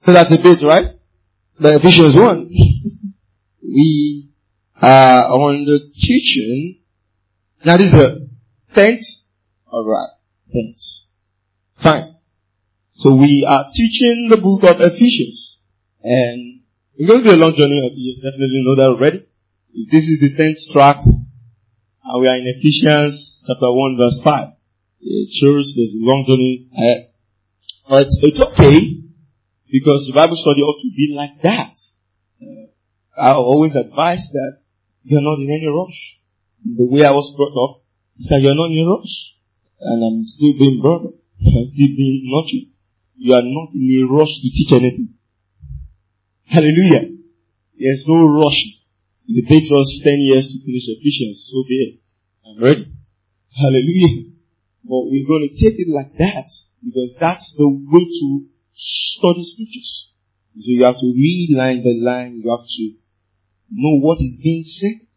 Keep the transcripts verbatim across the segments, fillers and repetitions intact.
So that's a bit, right? The Ephesians one. We are on the teaching. Now this is the tenth. Alright. Tenth. Fine. So we are teaching the book of Ephesians. And it's going to be a long journey. You definitely know that already. If this is the tenth track, and we are in Ephesians chapter one verse five. It shows there's a long journey ahead. But it's okay, because the Bible study ought to be like that. Uh, I always advise that you're not in any rush. The way I was brought up is that you're not in a rush. And I'm still being brought up. I'm still being nurtured. You are not in a rush to teach anything. Hallelujah. There's no rush. If it takes us ten years to finish Ephesians, so be it. I'm ready. Hallelujah. But we're going to take it like that, because that's the way to study scriptures. So you have to read line by line. You have to know what is being said.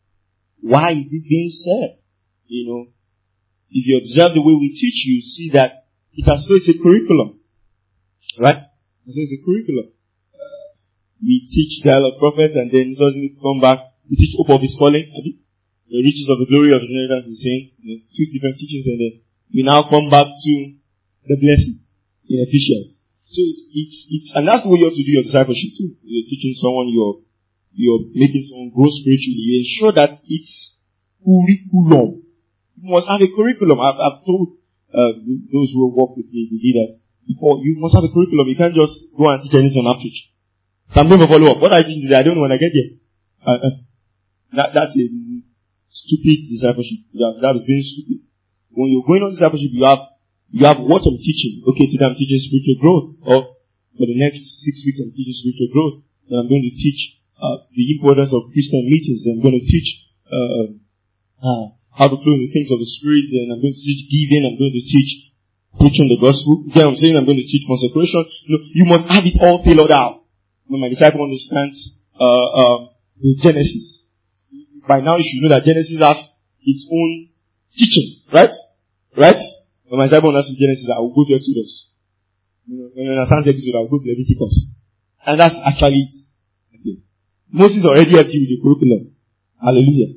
Why is it being said? You know, if you observe the way we teach, you see that it has so it's a curriculum. Right? So it's a curriculum. Uh, we teach dialogue prophets, and then suddenly come back. We teach hope of his calling. The riches of the glory of his inheritance in the saints. You know, two different teachings, and then we now come back to the blessing in Ephesians. So it's, it's, it's, and that's the way you have to do your discipleship too. You're teaching someone, you're, you're making someone grow spiritually. You ensure that it's curriculum. You must have a curriculum. I've, I've told, uh, those who work with me, the leaders, before, you must have a curriculum. You can't just go and teach anything on outreach. So I'm going to follow up. What I teach is I don't know when I get there. Uh, uh, that, that's a stupid discipleship. That, that is being stupid. When you're going on discipleship, you have, you have what I'm teaching. Okay, today I'm teaching spiritual growth. Or for the next six weeks I'm teaching spiritual growth. And I'm going to teach, uh, the importance of Christian meetings. And I'm going to teach, uh, uh, how to flow in the things of the Spirit. And I'm going to teach giving. I'm going to teach preaching the gospel. You know what I'm saying? I'm going to teach consecration. You know, you must have it all tailored out. When my disciple understands, uh, um, the Genesis. By now you should know that Genesis has its own teaching, right? Right? When my disciple understands Genesis, I will go to Exodus. When you understand Exodus, I will go to Leviticus. And that's actually it. Okay. Moses already helped you with the curriculum. Hallelujah.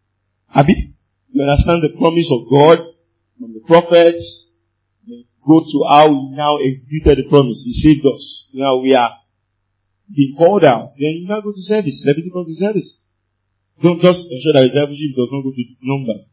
Abi, you understand the promise of God from the prophets. Go to how he now executed the promise. He saved us. Now we are being called out. Then you now go to service. Leviticus is service. Don't just ensure that discipleship does not go to numbers.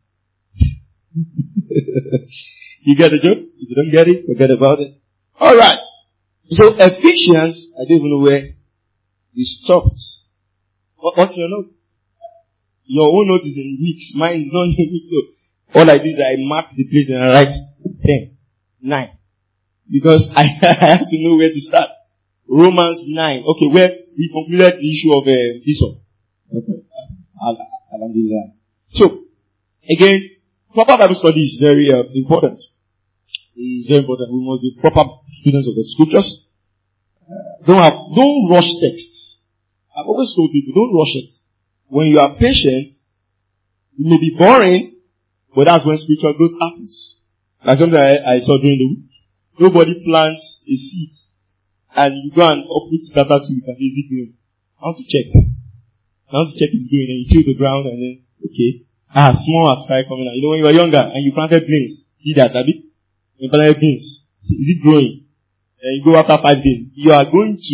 You get the joke? If you don't get it, forget about it. Alright. So Ephesians, I don't even know where we stopped. What, what's your note? Your own note is in weeks. Mine is not in weeks. So all I do is I mark the place and I write ten, nine. Because I, I have to know where to start. Romans nine. Okay, where we concluded the issue of uh, Esau. Okay. Alhamdulillah. So, again, proper Bible study is very uh, important. It's very important. We must be proper students of the scriptures. Uh, don't have, don't rush texts. I've always told people, don't rush it. When you are patient, it may be boring, but that's when spiritual growth happens. Like something I, I saw during the week. Nobody plants a seed, and you go and uproot it after two weeks and say, is it growing? I want to check. I want to check it's growing, and you till the ground, and then, okay. Ah, small as sky coming out. You know, when you were younger, and you planted beans. See that, Abi? You planted beans. Is it growing? And you go after five days. You are going to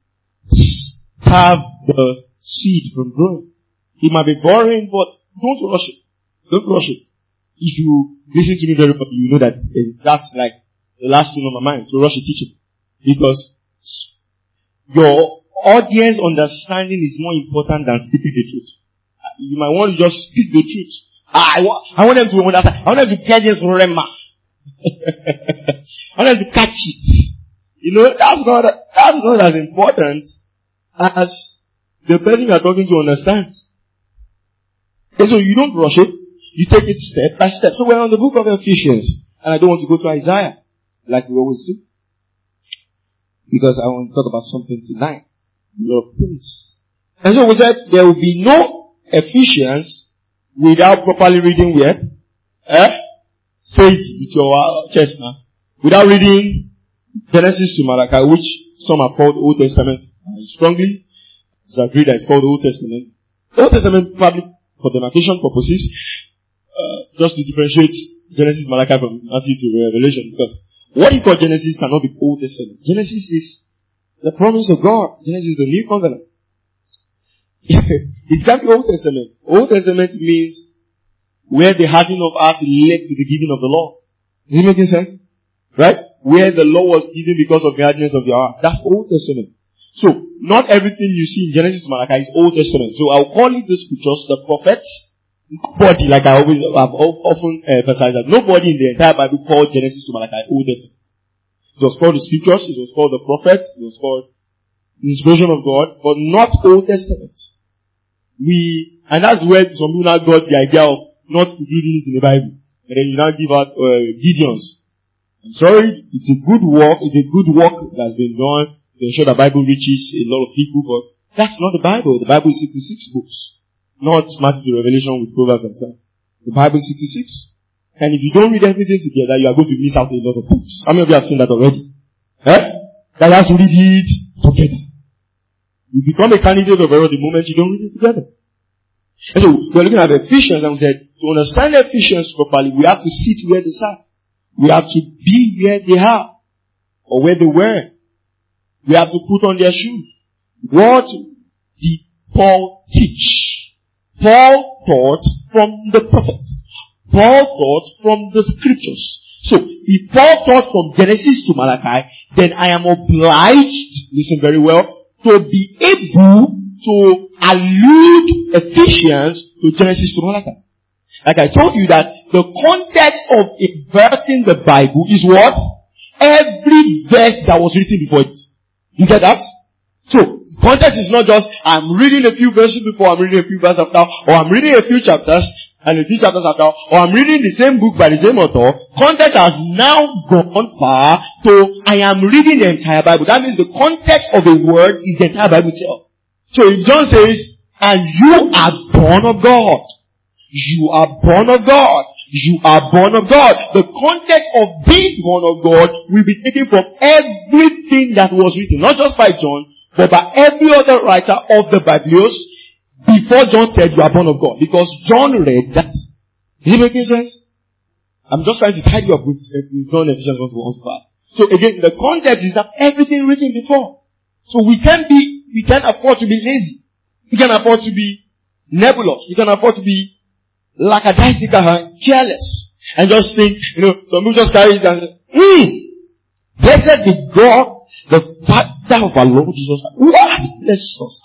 starve the seed from growing. It might be boring, but don't rush it. Don't rush it. If you listen to me very properly, you know that that's like the last thing on my mind, to rush a teaching. Because your audience understanding is more important than speaking the truth. You might want to just speak the truth. I want, I want them to understand. I want them to get this rema. I want them to catch it. You know, that's not, that's not as important as the person you are talking to understands. And so you don't rush it. You take it step by step. So we're on the book of Ephesians. And I don't want to go to Isaiah like we always do. Because I want to talk about something tonight. Love things. And so we said there will be no Ephesians without properly reading where? Eh? Say it with your chest now. Without reading Genesis to Malachi, which some are called Old Testament. I strongly disagree that it's called Old Testament. Old Testament probably for demarcation purposes, uh, just to differentiate Genesis, Malachi from Matthew to Revelation, because what you call Genesis cannot be Old Testament. Genesis is the promise of God. Genesis is the new covenant. It can't be Old Testament. Old Testament means where the hardening of heart led to the giving of the law. Is it making sense? Right? Where the law was given because of the hardness of your heart. That's Old Testament. So, not everything you see in Genesis to Malachi is Old Testament. So, I'll call it the scriptures, the prophets. Nobody, like I always have often emphasized that, nobody in the entire Bible called Genesis to Malachi Old Testament. It was called the scriptures, it was called the prophets, it was called the inspiration of God, but not Old Testament. We, and that's where some people now got the idea of not including it in the Bible. And then you now give out uh, Gideons. I'm sorry, it's a good work, it's a good work that's been done to ensure the Bible reaches a lot of people, but that's not the Bible. The Bible is sixty-six books. Not Matthew to Revelation with Proverbs and Psalms. The Bible is sixty-six. And if you don't read everything together, you are going to miss out a lot of books. How many of you have seen that already? Eh? That you have to read it together. You become a candidate of error the moment you don't read it together. And so, we're looking at Ephesians and we said, to understand Ephesians properly, we have to sit where they sat. We have to be where they are. Or where they were. We have to put on their shoes. What did Paul teach? Paul taught from the prophets. Paul taught from the scriptures. So, if Paul taught from Genesis to Malachi, then I am obliged, listen very well, to be able to allude Ephesians to Genesis to Malachi. Like I told you that the context of inverting the Bible is what? Every verse that was written before it. You get that? So, context is not just, I'm reading a few verses before, I'm reading a few verses after, or I'm reading a few chapters, and a few chapters after, or I'm reading the same book by the same author. Context has now gone far to, I am reading the entire Bible. That means the context of a word is the entire Bible itself. So if John says, and you are born of God. You are born of God. You are born of God. The context of being born of God will be taken from everything that was written, not just by John, but by every other writer of the Bible before John said you are born of God. Because John read that. Is it making sense? I'm just trying to tidy you up with John Ephesians one to one to five. So again, the context is that everything written before. So we can't be, we can't afford to be lazy. We can't afford to be nebulous. We can't afford to be lackadaisical and careless. And just think, you know, some people just carry it and say, hmm, blessed be God, the Father of our Lord Jesus Christ, who has blessed us.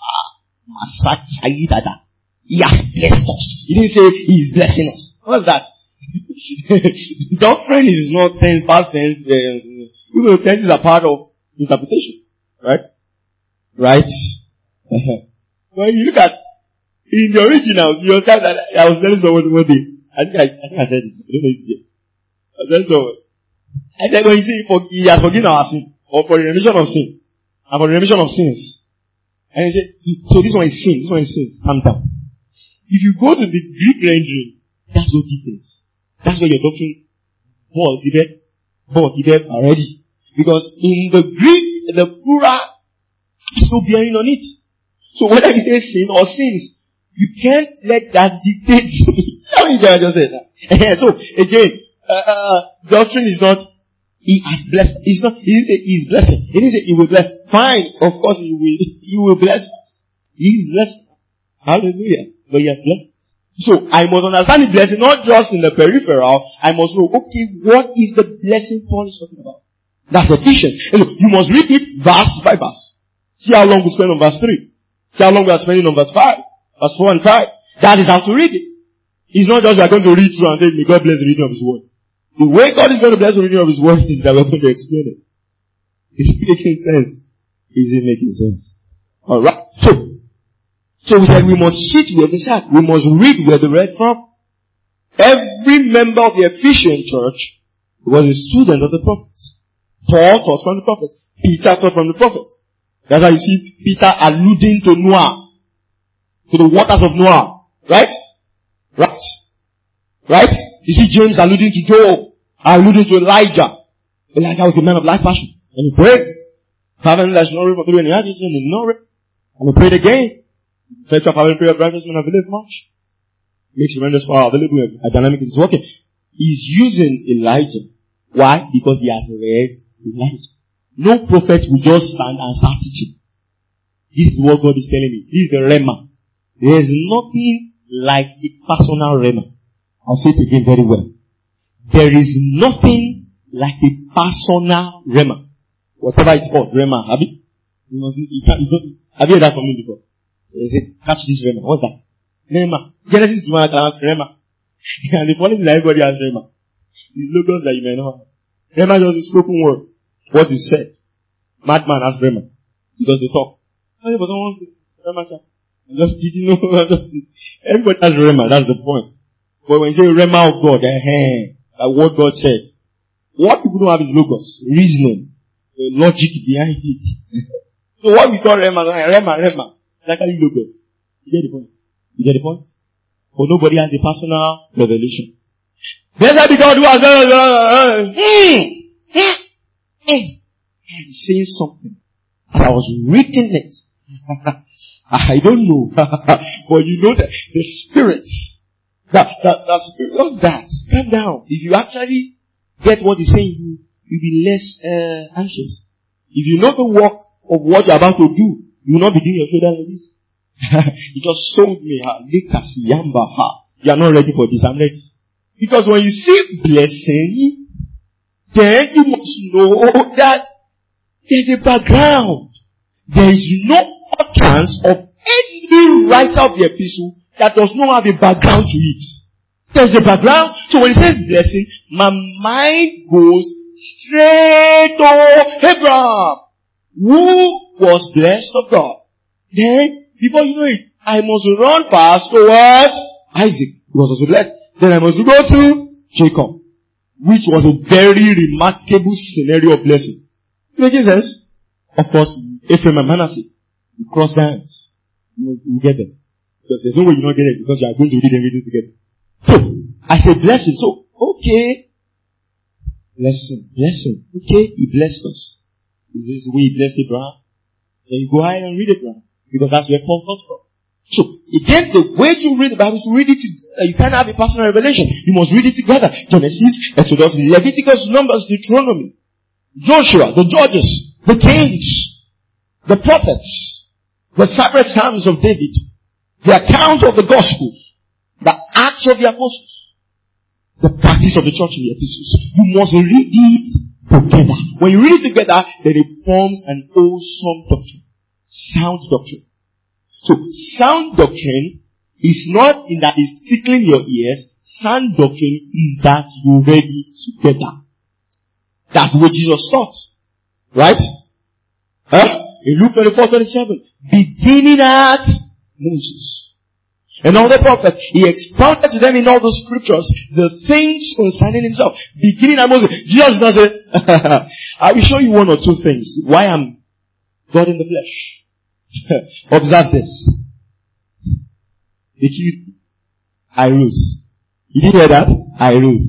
He has blessed us. He didn't say he is blessing us. What's that? Doctrine is not tense, past tense. Uh, you know, tenses are part of interpretation. Right? Right? Uh-huh. When you look at, in the originals, you understand that I was telling someone one day. I think I, I think I said this. I don't know if it's here. I was telling someone. I said, when you say, for, he has forgiven our sin, or for the remission of sin, and for the remission of sins. And he said, so this one is sin, this one is sin. Calm down. If you go to the Greek rendering, that's no difference. That's where your doctrine falls, but already. Because in the Greek, the plural is no bearing on it. So whether you say sin or sins, you can't let that dictate. How many times I just said that? So again, uh, uh, doctrine is not, he has blessed. It's not, he didn't say he is blessing. He didn't say he will bless. Fine, of course he will, he will bless us. He is blessed. Hallelujah. But he has blessed. So I must understand the blessing not just in the peripheral. I must know, okay, what is the blessing Paul is talking about? That's sufficient. You must read it verse by verse. See how long we spend on verse three. See how long we are spending on verse five. Verse four and five. That is how to read it. It's not just we are going to read through and then may God bless the reading of His word. The way God is going to bless the reading of His word is that we're going to explain it. Is it making sense? Is it making sense? Alright. So, so we said we must sit where they sat. We must read where they read from. Every member of the Ephesian church was a student of the prophets. Paul taught from the prophets. Peter taught from the prophets. That's how you see Peter alluding to Noah. To the waters of Noah. Right? Right? Right? You see James alluding to Job. Alluding to Elijah. Elijah was a man of life passion. And he prayed. Fervent that should not reap for three and a half years, and did not reap. And we prayed again. First of all, prayer of righteous men availeth much. Makes tremendous power available. A dynamic is working. He's using Elijah. Why? Because he has read Elijah. No prophet will just stand and start teaching. This is what God is telling me. This is the Rhema. There is nothing like a personal Rhema. I'll say it again very well. There is nothing like a personal Rhema. Whatever it's called, Rhema. Have you? You must, you can't, you don't, have you heard that from me before? So they say, catch this Rhema. What's that? Rhema. Genesis is one account, Rhema. And the funny thing is that everybody has Rhema. It's logos that you may know. Rhema is just a spoken word. What is said. Madman has Rhema. Because they talk. Oh, but someone Rhema. I'm just kidding. No, just, everybody has Rhema. That's the point. But when you say Rhema of God, eh, eh, like what God said. What people don't have is logos. Reasoning. The logic behind it. So what we call Rhema, Rhema, Rhema. It's actually logos. You get the point? You get the point? But nobody has a personal revelation. Blessed be God who has uh, He's saying something. As I was reading it, I don't know, but you know that the spirit, that that that spirit, what's that? Calm down. If you actually get what he's saying, you you'll be less uh, anxious. If you know the work of what you're about to do, you will not be doing your shoulder like this. You just sold me. You are not ready for this. I'm ready. Because when you see blessing, then you must know that there's a background. There is no chance of any writer of the epistle that does not have a background to it. There's a background. So when it says blessing, my mind goes straight to Abraham, who was blessed of God. Then, before you know it, I must run fast towards Isaac, who was also blessed. Then I must go to Jacob, which was a very remarkable scenario of blessing. It makes sense? Of course, Ephraim and Manasseh, you cross hands. You must you get them. Because there's no way you not get it because you are going to read everything together. So, I said blessing. So, okay. Blessing, blessing. Okay, he blessed us. Is this the way he blessed Abraham? Then you go ahead and read Abraham. Because that's where Paul comes from. So, again, the way to read the Bible is to read it together. You can't have a personal revelation. You must read it together. Genesis, Exodus, Leviticus, Numbers, Deuteronomy, Joshua, the Judges, the Kings, the Prophets, the sacred Psalms of David, the account of the Gospels, the Acts of the Apostles, the practice of the church in the epistles. You must read it together. When you read it together, then it forms an awesome doctrine. Sound doctrine. So, sound doctrine is not in that it's tickling your ears. Sound doctrine is that you read it together. That's what Jesus taught. Right? Huh? In Luke twenty-four twenty-seven. Beginning at Moses and all the prophets, he expounded to them in all the scriptures the things concerning himself. Beginning at Moses. Jesus does it. I will show you one or two things. Why I'm God in the flesh. Observe this. Did you? I rose. You didn't hear that? I rose.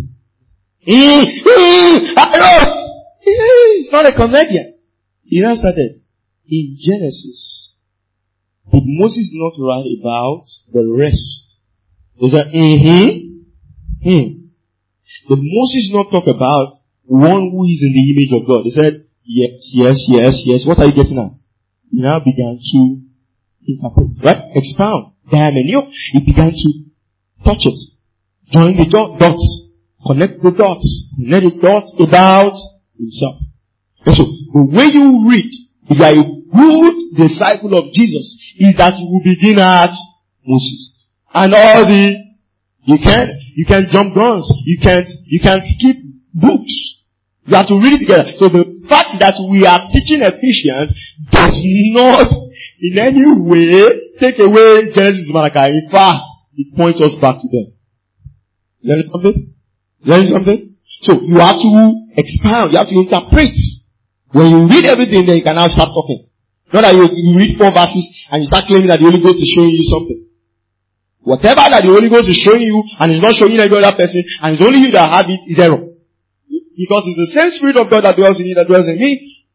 I rose. It's not a comedian. He now started. In Genesis, did Moses not write about the rest? He said, mm-hmm. Hmm. Did Moses not talk about one who is in the image of God? He said, yes, yes, yes, yes. What are you getting at? He now began to interpret, right? Expound. Diamenio. He began to touch it. Join the dots. Connect the dots. Connect the dots about himself. And so, the way you read, if you are a good disciple of Jesus, is that you will begin at Moses. And all the, you can't, you can't jump guns. You can't, you can't skip books. You have to read it together. So the fact that we are teaching Ephesians does not in any way take away Genesis to Malachi. In fact, it points us back to them. Learn something? Learn something? So you have to expound. You have to interpret. When you read everything, then you can now start talking. Not that you, you read four verses and you start claiming that the Holy Ghost is showing you something. Whatever that the Holy Ghost is showing you and is not showing every other person and it's only you that have it is error. Because it's the same Spirit of God that dwells in you that dwells in me.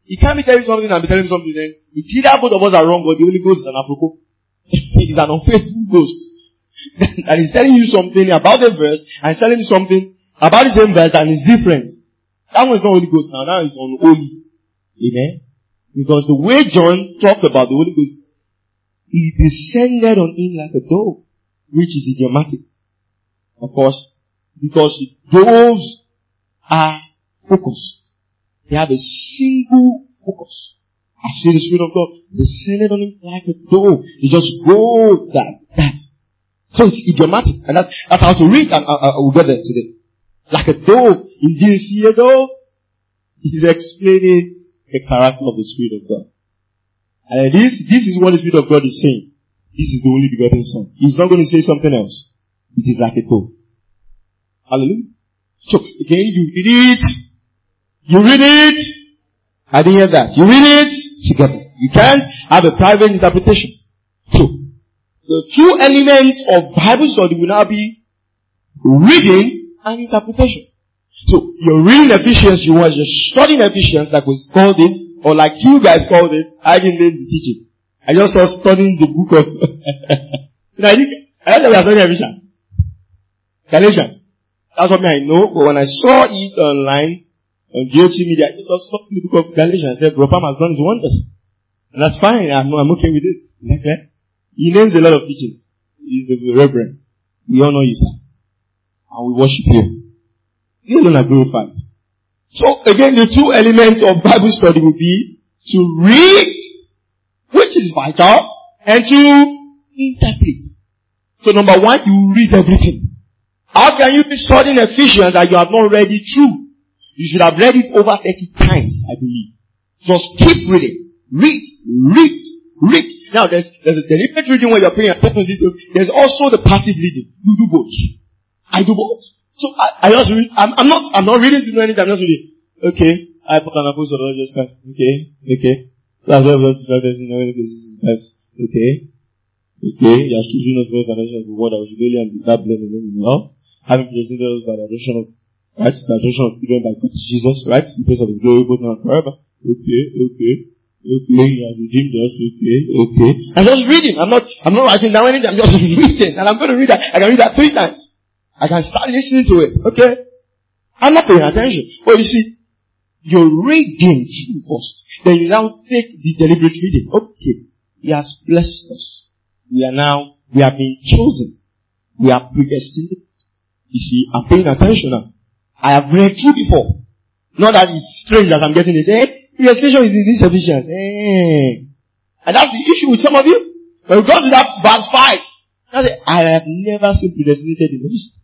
He can't be telling you something and be telling you something then. It's either both of us are wrong or the Holy Ghost is an apropos. He's an unfaithful ghost. And he's telling you something about a verse and he's telling you something about the same verse and it's different. That one is not Holy Ghost now. That is unholy. Amen? Because the way John talked about the Holy Ghost, he descended on him like a dove, which is idiomatic. Of course, because doves are focused. They have a single focus. I see the Spirit of God descended on him like a dove. He just go that, that. So it's idiomatic. And that's, that's how to read, and I, I, we'll get there today. Like a dove. He didn't see a dove. He's explaining the character of the Spirit of God. And this, this is what the Spirit of God is saying. This is the only begotten Son. He's not going to say something else. It is like a dove. Hallelujah. So, again, you read it. You read it. I didn't hear that. You read it together. You can't have a private interpretation. So, the two elements of Bible study will now be reading and interpretation. So, you're reading Ephesians, you was just studying Ephesians like we called it, or like you guys called it. I didn't learn the teaching. I just was studying the book of, you know, I think, I don't know we are studying Ephesians. Galatians. That's something I know, but when I saw it online, on G O T media, I just was studying the book of Galatians. I said, Bro Pam has done his wonders. And that's fine, I'm, I'm okay with it. Okay? He names a lot of teachings. He's the Reverend. We all know you, sir. And we worship you. You alone are glorified. So again, the two elements of Bible study will be to read, which is vital, and to interpret. So number one, you read everything. How can you be studying Ephesians that you have not read it through? You should have read it over thirty times, I believe. Just keep reading. Read, read, read. Now there's, there's a deliberate reading where you're paying attention to details. There's also the passive reading. You do both. I do both. So I, I just read, I'm, I'm not, I'm not reading to know anything, I'm just reading. Okay, I put an apostle of Jesus Christ. Okay, okay. That's what verse five verse in Okay. Okay, you are choosing us for the foundation of the world that was really and without blame in him, no? Having presented us by the adoption of, right, the adoption of children by Jesus, right? In place of his glory, both now and forever. Okay, okay. Okay, you have redeemed us, okay, okay. I'm just reading. I'm not, I'm not writing down anything. I'm just reading. And I'm going to read that. I can read that three times. I can start listening to it, okay? I'm not paying attention. But you see, you're reading first. Then you now take the deliberate reading. Okay. He has blessed us. We are now, we have been chosen. We are predestined. You see, I'm paying attention now. I have read through before. Not that it's strange that I'm getting this. Eh? Predestination is in this Ephesians. Eh. And that's the issue with some of you. When we go to that verse five, I say, I have never seen predestinated in Ephesians.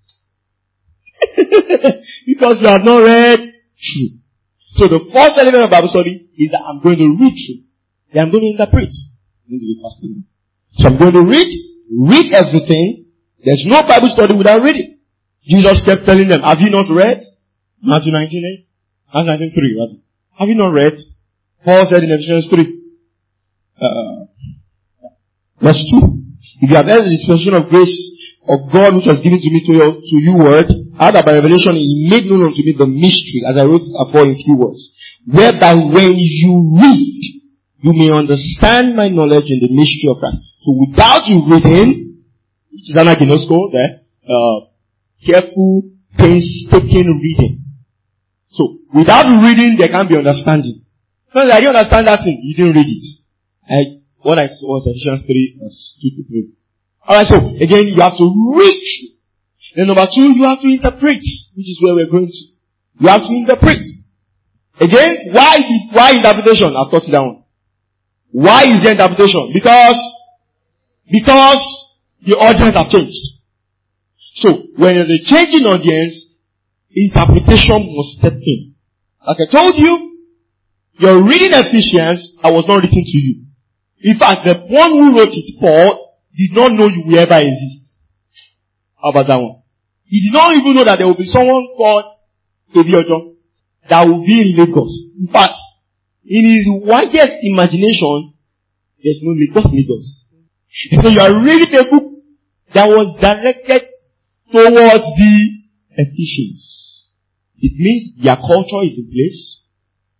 Because you have not read through. So the first element of Bible study is that I'm going to read through. Then I'm going to interpret. I'm going to be faster now. So I'm going to read, read everything. There's no Bible study without reading. Jesus kept telling them, have you not read? Matthew nineteen eight. Matthew nineteen three, rather. Have you not read? Paul said in Ephesians three. Uh, verse two. If you have heard the dispensation of grace of God which was given to me to your, to you word, how that by revelation he made known unto me the mystery, as I wrote afore in few words, whereby when you read, you may understand my knowledge in the mystery of Christ. So without you reading, which is anaginosko there, uh, careful, painstaking reading. So without reading, there can't be understanding. Because I didn't understand that thing, you didn't read it. I, what I saw was Ephesians three, verse two to three. Alright, so again, you have to read. Then number two, you have to interpret, which is where we're going to. You have to interpret. Again, why the, why interpretation? I've taught you that one. Why is there interpretation? Because, because the audience have changed. So, when there's a change in audience, interpretation must step in. Like I told you, you're reading Ephesians, I was not written to you. In fact, the one who wrote it, Paul, did not know you will ever exist. How about that one? He did not even know that there will be someone called Ebiojo that will be in Lagos. In fact, in his widest imagination, there's no Lagos, Lagos. And so you are reading a book that was directed towards the Ephesians. It means their culture is in place.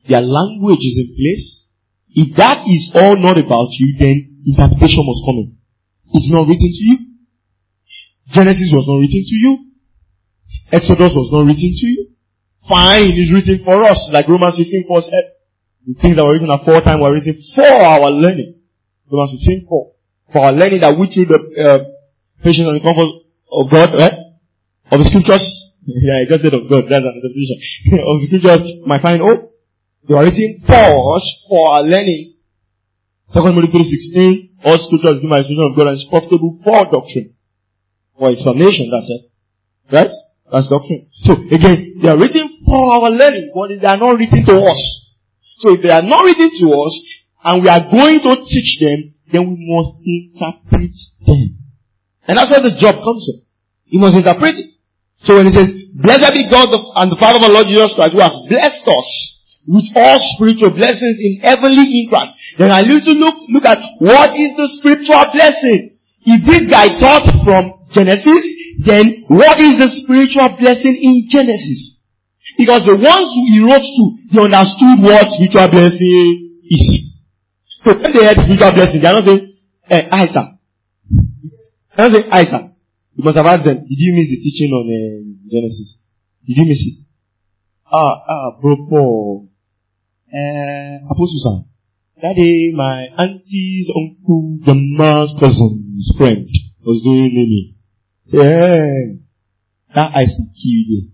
Their language is in place. If that is all not about you, then interpretation must come in. It's not written to you. Genesis was not written to you. Exodus was not written to you. Fine, it's written for us, like Romans fifteen four said. The things that were written at four times were written for our learning. Romans fifteen four. For our learning, that we through the uh, patience and the comfort of God, right? Of the scriptures. Yeah, I just said of God, that's an interpretation. Of the scriptures might find hope. They were written for us, for our learning. Second Timothy three sixteen. All scriptures give my instruction of God and is profitable for doctrine. For explanation, that's it. Right? That's doctrine. So, again, they are written for our learning, but they are not written to us. So, if they are not written to us, and we are going to teach them, then we must interpret them. And that's where the job comes in. You must interpret it. So when he says, blessed be God and the Father of our Lord Jesus Christ, who has blessed us with all spiritual blessings in heavenly in Christ, then I need to look, look at what is the spiritual blessing. If this guy taught from Genesis, then what is the spiritual blessing in Genesis? Because the ones who he wrote to, they understood what spiritual blessing is. So when they had spiritual blessing, they are not saying, eh, Isaac. They are not saying, Isaac. You must have asked them, did you miss the teaching on uh, Genesis? Did you miss it? Ah, ah, bro, uh, Apostle Sam. That day, my auntie's uncle, the man's cousin's friend, was doing naming. Say, hey, that Isaac killed you.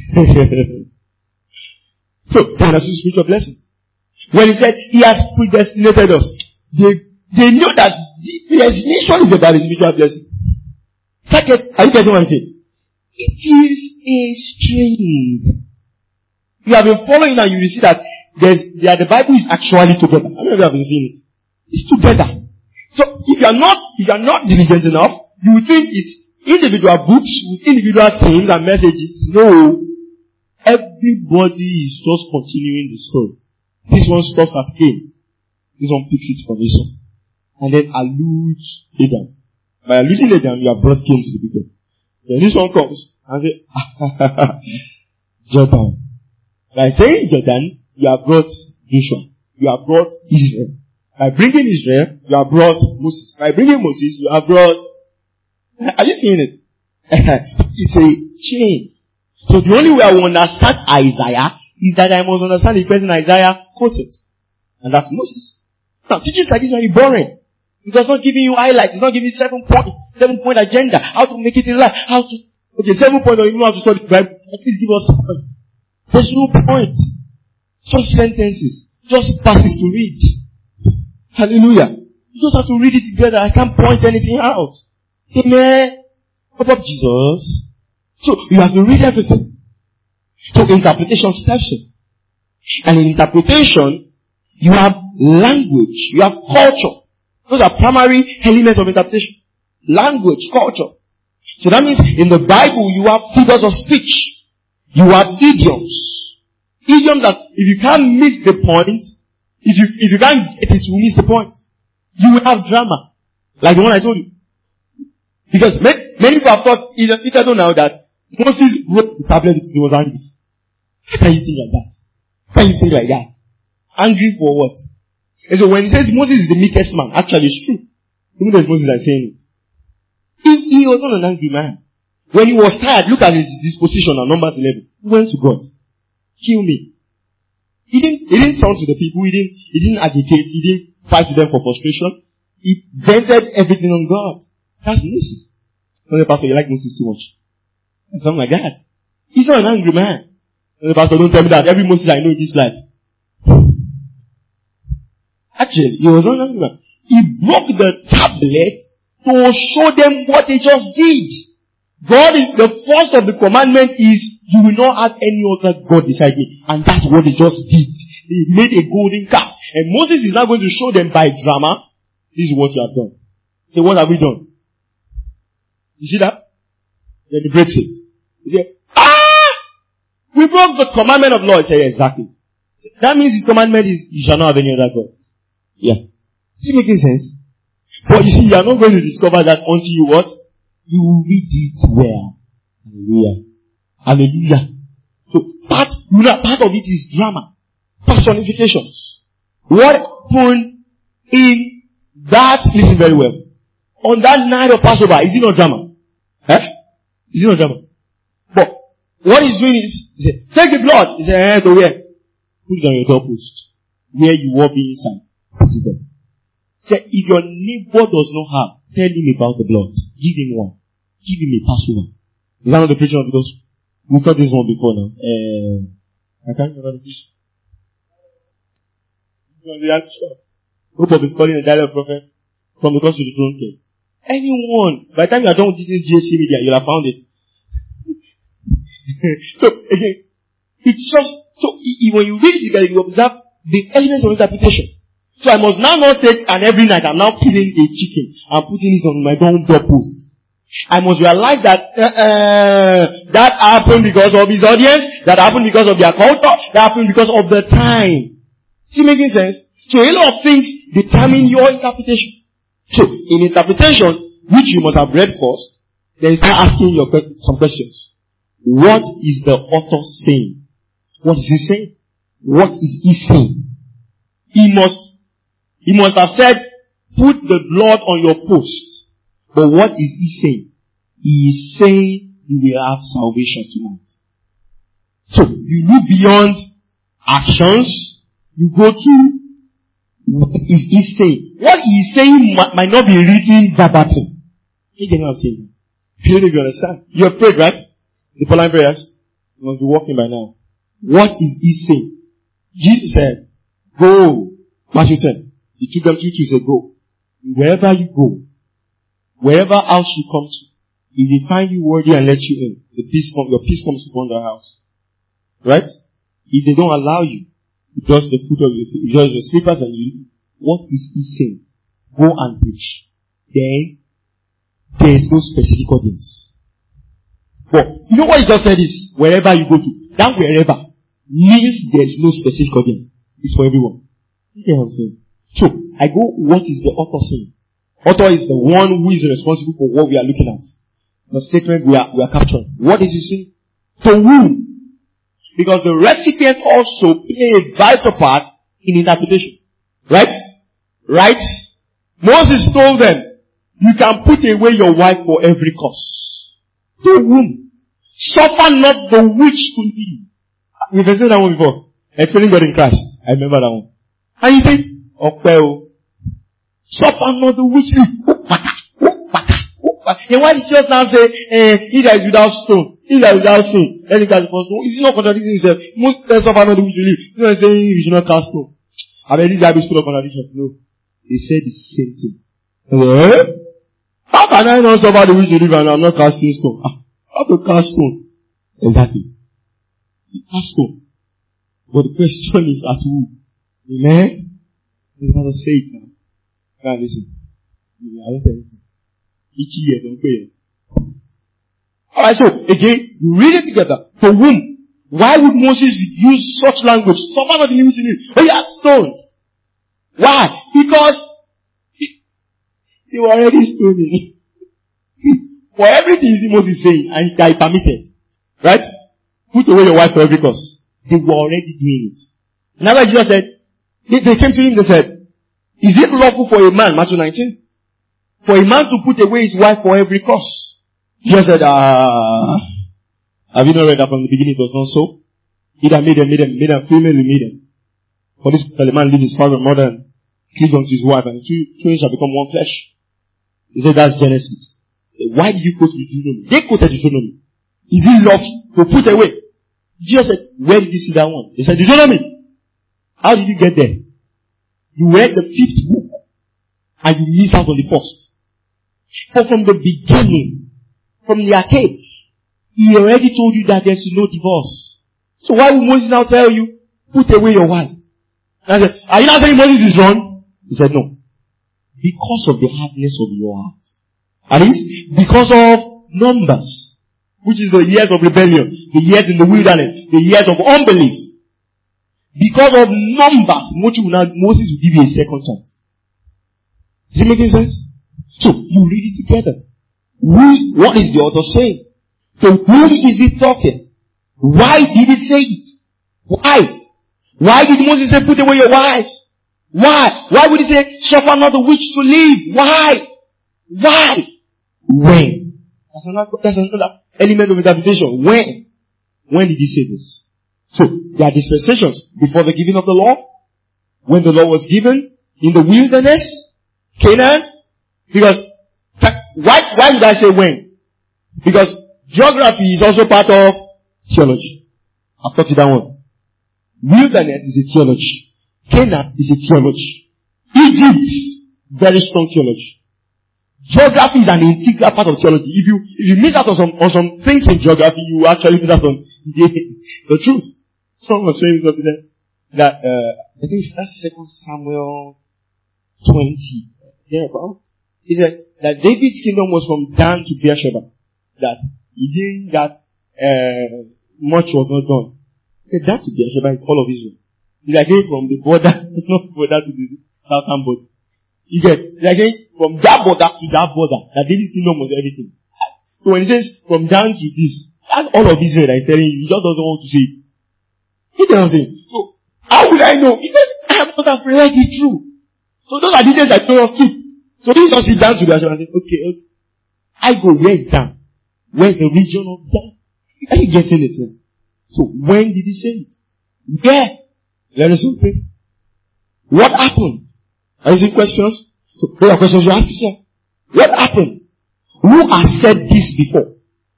So, that is spiritual blessing. When he said, he has predestinated us, they, they knew that the predestination is about the spiritual blessing. Second, are you getting what I'm saying? It is a string. You have been following now, you will see that there's, there, the Bible is actually together. I don't know if you have been seeing it. It's together. So, if you are not, if you are not diligent enough, you will think it's individual books with individual themes and messages. No. Everybody is just continuing the story. This one stops at Cain. This one picks it from Esau. And then alludes Adam. By alluding Adam, you have brought Cain to the picture. Then this one comes and says, Jordan. By saying Jordan, you have brought Joshua. You have brought Israel. By bringing Israel, you have brought Moses. By bringing Moses, you have brought... Are you seeing it? It's a chain. So the only way I will understand Isaiah is that I must understand the person Isaiah quoted. And that's Moses. Now, teachings like this are boring. It does not give you highlights. It's not giving you seven point, seven point agenda. How to make it in life. How to, okay, seven point, or you know how to study the Bible. At least give us a point. There's no point. Just sentences. Just passages to read. Hallelujah. You just have to read it together. I can't point anything out. Amen. What about Jesus? So, you have to read everything. So, interpretation steps in. And in interpretation, you have language, you have culture. Those are primary elements of interpretation. Language, culture. So that means in the Bible, you have figures of speech. You have idioms. Idioms that if you can't miss the point, if you, if you can't get it, you miss the point. You will have drama. Like the one I told you. Because many, many people have thought, if I don't know that Moses wrote the tablet because he was angry. How can you think like that? How can you think like that? Angry for what? And so when he says Moses is the meekest man, actually it's true. Even though it's Moses that's saying it. He, he was not an angry man. When he was tired, look at his disposition on Numbers eleven. He went to God. Kill me. He didn't, he didn't turn to the people. He didn't, he didn't agitate. He didn't fight with them for frustration. He vented everything on God. That's Moses. Some pastor, you like Moses too much. And something like that. He's not an angry man. And the pastor, don't tell me that every Moses I know in this life. Actually, he was not an angry man. He broke the tablet to show them what they just did. God is, the first of the commandment is, you will not have any other God beside me. And that's what they just did. They made a golden calf. And Moses is now going to show them by drama, this is what you have done. So what have we done? You see that? Then he breaks it. He said, ah! We broke the commandment of law. He said, yeah, exactly. So that means his commandment is, you shall not have any other God. Yeah. Is it making sense? But you see, you are not going to discover that until you what? You will read it well. Hallelujah. Hallelujah. So part, you know, part of it is drama. Part personifications. What happened in that, listen very well, on that night of Passover, is it not drama? Eh? Is it not drama? But what he's doing is, he said, take the blood. He said, eh, to where? Put it on your doorpost. Where you will be inside. Put it there. He said, if your neighbor does not have, tell him about the blood. Give him one. Give him a Passover. Is that not the preaching of the gospel? We thought this one before now. Uh, I can't remember the teaching. Hope of is calling a dialogue prophet from the cross to the throne came. Anyone, by the time you are done with this G S C media, you'll have found it. So, again, it's just, so when you read it together, you observe the element of interpretation. So I must now not take, and every night I'm now killing a chicken and putting it on my own doorpost. I must realize that, uh, uh, that happened because of his audience, that happened because of their culture, that happened because of the time. See, making sense? So a lot of things determine your interpretation. So, in interpretation, which you must have read first, then start asking your some questions. What is the author saying? What is he saying? What is he saying? He must, he must have said, put the blood on your post. But what is he saying? He is saying you will have salvation tonight. So, you look beyond actions, you go to what is he saying? What he is saying might, might not be written verbatim. You get what I'm saying? You don't even understand. You have prayed, right? The following prayers. You must be walking by now. What is he saying? Jesus said, go. Matthew ten. He took them to you to say, go. Wherever you go, wherever house you come to, if they find you worthy and let you in, the peace come, your peace comes upon the house. Right? If they don't allow you, you touch the foot of your feet, you touch your slippers and you, what is he saying? Go and preach. Then, there is no specific audience. But, you know what he just said is, wherever you go to, that wherever means there is no specific audience. It's for everyone. You know what I'm saying? So, I go, what is the author saying? Author is the one who is responsible for what we are looking at. The statement we are, we are capturing. What is he saying? To whom? Because the recipient also play a vital part in interpretation. Right? Right? Moses told them, you can put away your wife for every cause. To whom? Suffer not the witch to live. We've said that one before. Explaining God in Christ. I remember that one. And you think, okay, suffer not the witch to live. And why did Jesus now say, eh, he that is without stone, he that is without sin, let him cast the first stone? Is he not contradicting himself? Most people suffer not the witch to live. He's not saying you should not cast stone. I mean, this Bible is full of contradictions. No. They said the same thing. Eh? How can I not suffer the witch to live and I'm not casting stone? Ah, how to cast stone? Exactly. You cast stone. But the question is at who? Amen? You have to say it now. Now listen. I don't say anything. Each year, don't pay. Alright, so, again, you read it together. For whom? Why would Moses use such language? Suffer not the limit in it. Oh, yeah, stoned. Why? Because they were already stoning. See, for everything Moses is saying, and they permitted. Right? Put away your wife for every cause. They were already doing it. Now, like Jesus said, they, they came to him, they said, is it lawful for a man, Matthew nineteen, for a man to put away his wife for every cause? Jesus said, ah, have you not read that from the beginning it was not so? He that made them, made them, made them, female, he made them. For this, the man leave his father and mother and cleave unto his wife, and the two twins shall become one flesh. He said, that's Genesis. He said, why did you quote Deuteronomy? They quoted Deuteronomy. Is it lawful to put away? Jesus said, where did you see that one? They said, Deuteronomy. How did you get there? You read the fifth book, and you missed out on the first. But from the beginning, from the arcade, he already told you that there's no divorce. So why would Moses now tell you, put away your wife? And I said, are you not saying Moses is wrong? He said, no. Because of the hardness of your heart. That is, because of numbers. Which is the years of rebellion. The years in the wilderness. The years of unbelief. Because of numbers, Moses will give you a second chance. Is it making sense? So, you read it together. We, what is the author saying? To whom is he talking? Why did he say it? Why? Why did Moses say, put away your wives? Why? Why would he say, suffer not the witch to live? Why? Why? When? That's another, that's another element of interpretation. When? When did he say this? So, there are dispensations before the giving of the law, when the law was given, in the wilderness, Canaan, because, why, why did I say when? Because geography is also part of theology. I've taught you that one. Wilderness is a theology. Canaan is a theology. Egypt, very strong theology. Geography is an integral part of theology. If you, if you miss out on some, on some things in geography, you actually miss out on the, the truth. Someone was saying something that, that uh, I think that's Second Samuel twenty. Yeah, bro. He said that David's kingdom was from Dan to Beersheba. That he didn't, that, uh, much was not done. He said Dan to Beersheba is all of Israel. It's like saying from the border, not border to the southern border. You get, it's like saying from that border to that border, that David's kingdom was everything. So when he says from Dan to this, that's all of Israel that he's telling you. He just doesn't want to say it. You know what I'm saying? So, how would I know? He says, I have not have read it true. So those are details I don't keep. So this just be down to the and say, okay, okay. I go, where is Dan? Where's the region of Dan? Are you getting it? Man? So when did he say it? Where? There is something. What happened? Are you seeing questions? So there are questions you ask yourself. What happened? Who has said this before?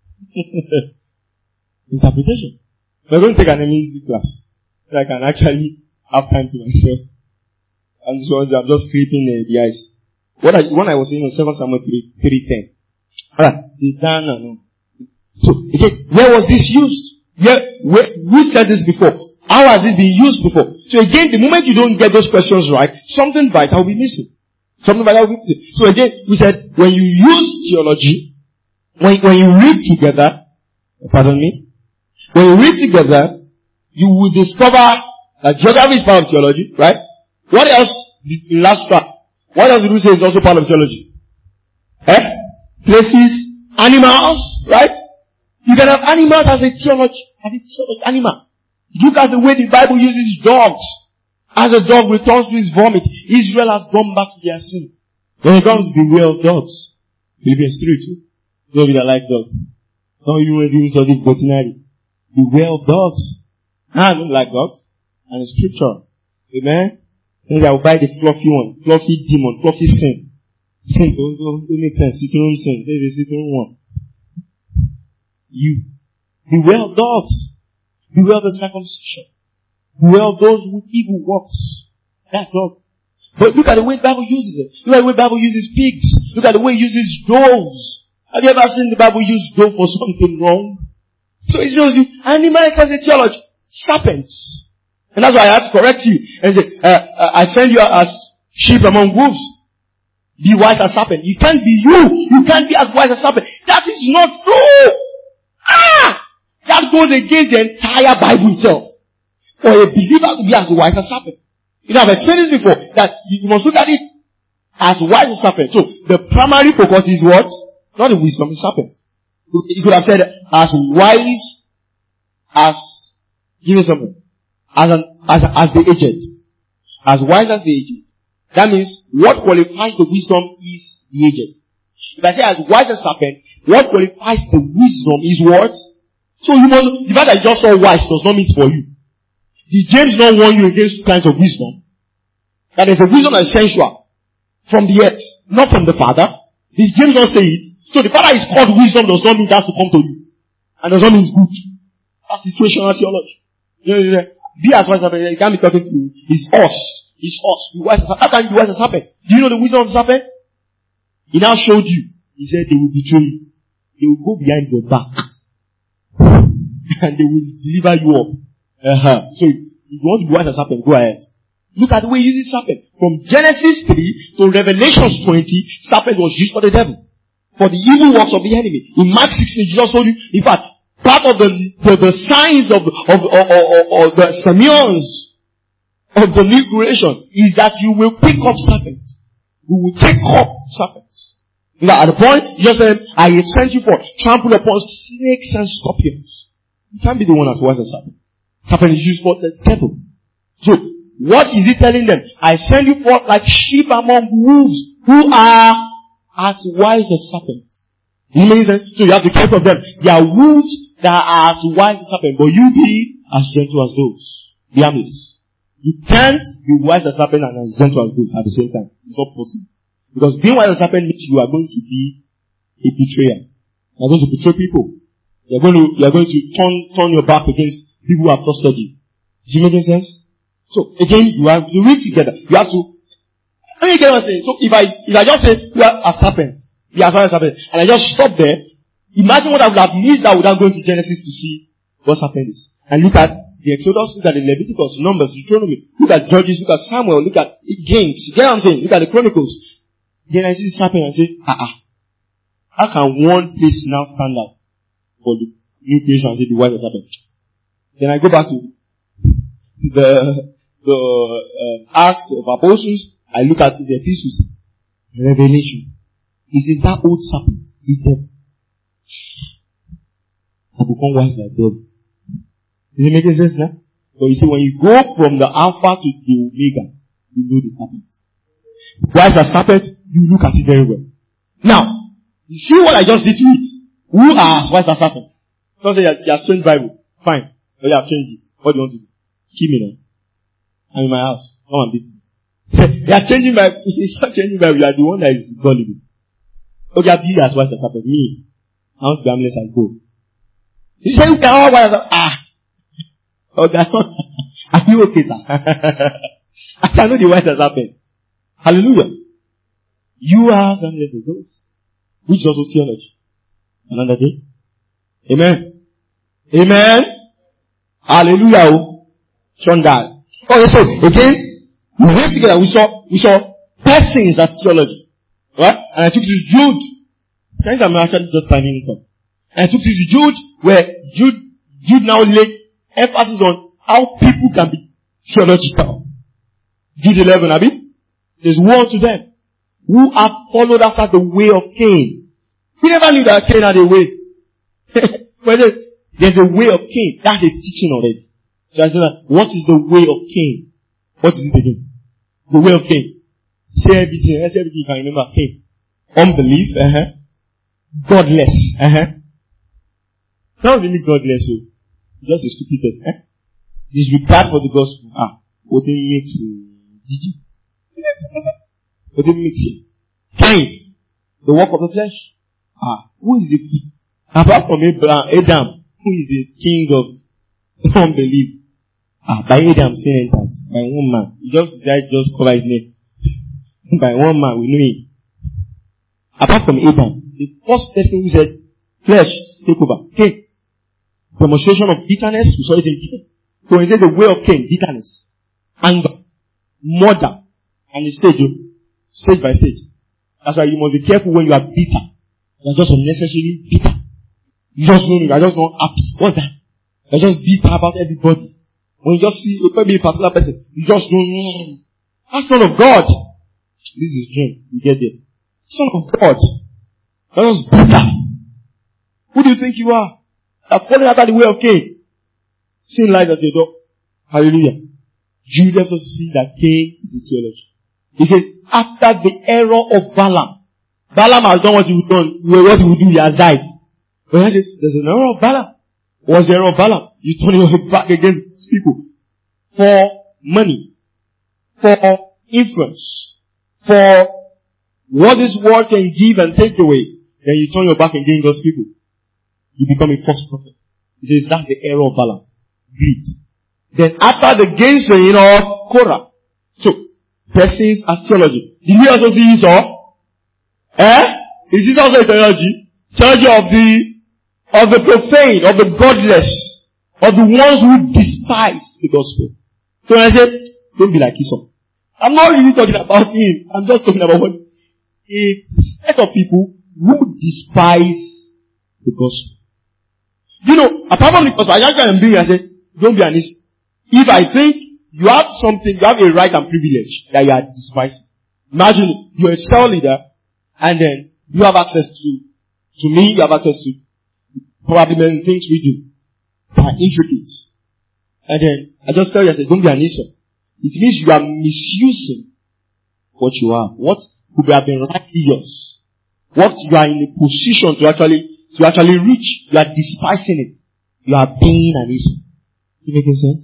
Interpretation. We're going to take an easy class. So I can actually have time to myself. And so I'm just creeping uh, the ice. What I, when I was saying on Second Samuel three, three ten. Alright, the Dan, no. So, again, where was this used? Where, where, who said this before? How has it been used before? So again, the moment you don't get those questions right, something vital will be missing. Something vital will be missing. So again, we said, when you use theology, when, when you read together, pardon me, when you read together, you will discover that geography is part of theology, right? What else, in last track, what else did we say is also part of theology? Eh? Places, animals, right? You can have animals as a theology, as a theology, animal. Look at the way the Bible uses dogs. As a dog returns to his vomit, Israel has gone back to their sin. When it comes to beware of dogs, Philippians three two. Those of you that like dogs. Some of you will do something veterinary. Beware of dogs. I don't like dogs. And it's scripture. Amen? Maybe I will buy the fluffy one. Fluffy demon. Fluffy sin. Sin. Don't, don't, don't make sense. Sitting room sin. Say the sitting room one. You. Beware of dogs. Beware of the circumcision. Beware of those with evil works. That's dog. But look at the way the Bible uses it. Look at the way the Bible uses pigs. Look at the way it uses doves. Have you ever seen the Bible use dove for something wrong? So it shows you animal as a theology. Serpents. And that's why I have to correct you and say, uh, uh, I send you as sheep among wolves. Be wise as serpent. You can't be you. You can't be as wise as serpent. That is not true. Ah! That goes against the entire Bible itself. For a believer to be as wise as serpent. You know, I've explained this before, that you must look at it as wise as serpent. So, the primary focus is what? Not the wisdom, the serpent. You could have said, as wise as, give me something. As an, as, as the agent. As wise as the agent. That means, what qualifies the wisdom is the agent. If I say as wise as serpent, what qualifies the wisdom is what? So you must, the fact that you just saw wise does not mean it's for you. Did James not warn you against two kinds of wisdom? That there's a wisdom that is sensual. From the earth. Not from the Father. Did James not say it? So the Father is called wisdom does not mean that to come to you. And does not mean it's good. That's situational theology. You know, you know, be as wise as serpent. You can't be talking to you. It's us. It's us. Be wise as serpent. How can you be wise as serpent? Do you know the wisdom of the serpent? He now showed you. He said they will betray you. They will go behind your back. And they will deliver you up. Uh-huh. So if you want to be wise as serpent, go ahead. Look at the way he uses serpent. From Genesis three to Revelation twenty, serpent was used for the devil. For the evil works of the enemy. In Mark sixteen, Jesus told you, in fact, part of the, the, the signs of, of, of, of, of the semiones of the new creation is that you will pick up serpents. You will take up serpents. Now, at the point, Jesus said, I have sent you for trample upon snakes and scorpions. You can't be the one as wise as serpent. Serpent is used for the devil. So, what is he telling them? I send you forth like sheep among wolves, who are as wise as serpents. You mean, so you have to care for them. They are wolves that are as wise as serpents, but you be as gentle as those. Be harmless. You can't be wise as serpent and as gentle as those at the same time. It's not possible. Because being wise as serpent means you are going to be a betrayer. You are going to betray people. You are going to, you are going to turn, turn your back against people who have trusted you. Is it making sense? So again, you have to read together. You have to, I mean, you get what I'm saying? So if I, if I just say, we are as serpents, we are as serpents, and I just stop there, imagine what I would have missed out without going to Genesis to see what serpent is. And look at the Exodus, look at the Leviticus, Numbers, Deuteronomy, look at Judges, look at Samuel, look at Kings. You get what I'm saying? Look at the Chronicles. Then I see the serpent and say, ah ah. How can one place now stand out for the new creation and say the wise as serpent? Then I go back to the the uh, Acts of Apostles. I look at the epistles. Revelation. Is it that old serpent? Is devil. I become wise like devil. Is it making sense now? But you see, when you go from the Alpha to the Omega, you know the serpent. Wise as serpent, you look at it very well. Now, you see what I just did to it? Who are as wise as serpent? Don't say you have changed Bible. Fine. But you have changed it. What do you want to do? Kill me now. I'm in my house. Come and beat me. You are changing Bible. It's not changing Bible. You are the one that is gullible. Okay, I'll be as wise as serpent. Me. I want to be harmless as gold. You say you can all wise as ah. Okay. Are you okay, sir? I can know the wise as serpent. Hallelujah. You are as harmless as those. Which is also theology. Another day. Amen. Amen. Hallelujah. Strong God. Okay, so again, we went together. We saw, we saw persons as theology. Right? And I took you to Jude. Guys, I'm actually just finding it up. And I took you to Jude, where Jude, Jude now laid emphasis on how people can be theological. Jude eleven, Abi. There's woe to them who have followed after the way of Cain. We never knew that Cain had a way. But there's a way of Cain. That's a teaching already. So I said, what is the way of Cain? What is it again? The way of Cain. Say everything. Say everything you can remember. Cain. Unbelief. Uh-huh. Godless. Uh-huh. Not really godless. So. Just a stupid person. Eh? Disregard for the gospel. Ah. What it makes Gigi. What it makes it. Cain. The work of the flesh. Ah. Who is the, apart from Abraham, Adam, who is the king of unbelief? Ah, by Adam sin entered. By one man. He just, just cover his name. By one man, we know him. Apart from Adam, the first person who said, flesh, take over. Cain. Demonstration of bitterness, we saw it in Cain. So he said the way of Cain, bitterness, anger, murder, and the stage, stage by stage. That's why you must be careful when you are bitter. You are just unnecessarily bitter. You just know, you are just not happy. What's that? You are just bitter about everybody. When you just see maybe a particular person, you just know, mm, that's son of God. This is dream. You get there. Son of God. You're just bitter. Who do you think you are? You are falling after the way of Cain. Sin lies at your door. Hallelujah. Jude lets us see that Cain is a theology. He says, after the error of Balaam. Balaam has done what he would done. What he would do, he has died. But he says, there's an error of Balaam. What's the error of Balaam? You turn your back against people. For money. For influence. For what this world can give and take away. Then you turn your back against those people. You become a false prophet. He says, that's the error of Balaam. Greed. Then after the gainsaying of Korah. So, persons as theology. Did we also see Esau? Eh? Is this also a theology? Theology of the, of the profane, of the godless, of the ones who despise the gospel. So when I say, don't be like Esau. I'm not really talking about him. I'm just talking about what a set of people who despise the gospel. You know, apart from the gospel, I actually am being, I said, don't be an Esau. If I think you have something, you have a right and privilege that you are despising. Imagine you're a cell leader, and then you have access to, to me, you have access to probably many things we do that are intricate. And then I just tell you, I say, don't be an Esau. It means you are misusing what you have. What could have been rightly yours. What you are in a position to actually, to actually reach. You are despising it. You are paying an issue. Is it making sense?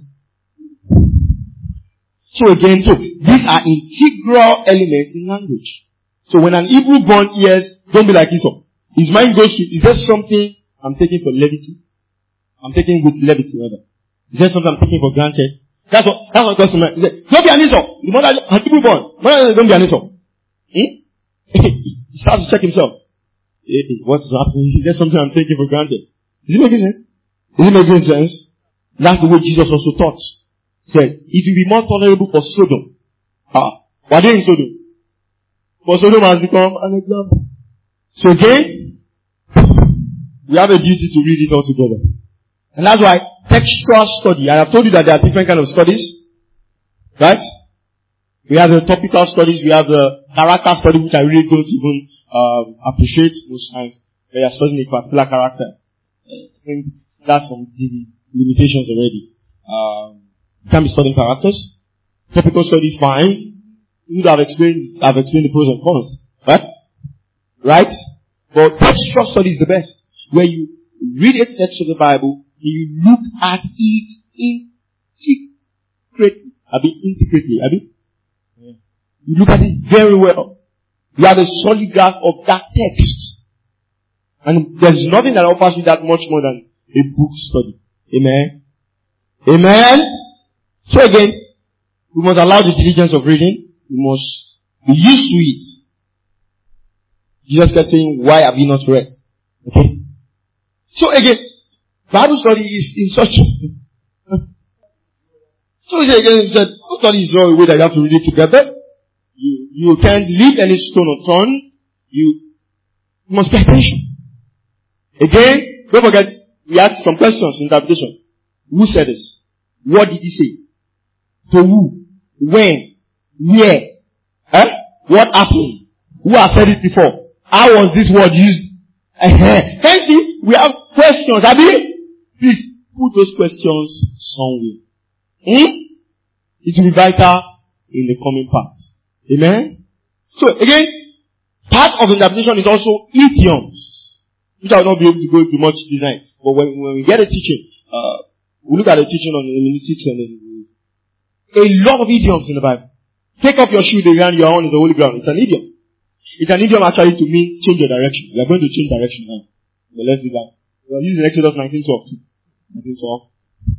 So again, so these are integral elements in language. So when an Hebrew born hears, don't be like Esau. His mind goes to, is there something I'm taking for levity? I'm taking with levity, rather. Is there something I'm taking for granted? That's what, that's what comes to mind. He said, don't be an Esau. The mother, an Hebrew born. Mother, don't be an Esau. Hmm? He starts to check himself. Hey, what's happening? Is there something I'm taking for granted? Is it making sense? Is it making sense? That's the way Jesus also taught. He said, it will be more tolerable for Sodom. Ah, why they in Sodom? For Sodom has become an example. So again, we have a duty to read it all together. And that's why textual study, I have told you that there are different kinds of studies. Right? We have the topical studies, we have the character study, which I really don't even um, appreciate most times. They are studying a particular character. I think that's some the limitations already. Um, you can't be studying characters. Topical study, fine. You would have explained, have explained the pros and cons. Right? Right? But textual study is the best. Where you read a text of the Bible, and you look at it integrally. I mean, integrally. I mean, you look at it very well. You have a solid grasp of that text. And there's nothing that offers you that much more than a book study. Amen? Amen? So again, we must allow the diligence of reading. We must be used to it. Jesus kept saying, why have you not read? Okay? So again, Bible study is in such so again, he said, Bible study is not a way that you have to read it together. You, you can't leave any stone unturned. You must pay attention. Again, don't forget, we asked some questions, interpretation. Who said this? What did he say? To who? When? Where? Eh? What happened? Who has said it before? How was this word used? Hence, we have questions. Have you? Please, put those questions somewhere. Hmm? It will be vital in the coming parts. Amen? So, again, part of interpretation is also idioms, which I will not be able to go into much design. But when, when we get a teaching, uh, we look at the teaching on the hermeneutics and then a lot of idioms in the Bible. Take up your shoe, the ground you're on is the holy ground. It's an idiom. It's an idiom actually to mean change your direction. We are going to change direction now. But let's do that. We are using Exodus nineteen twelve too. nineteen twelve.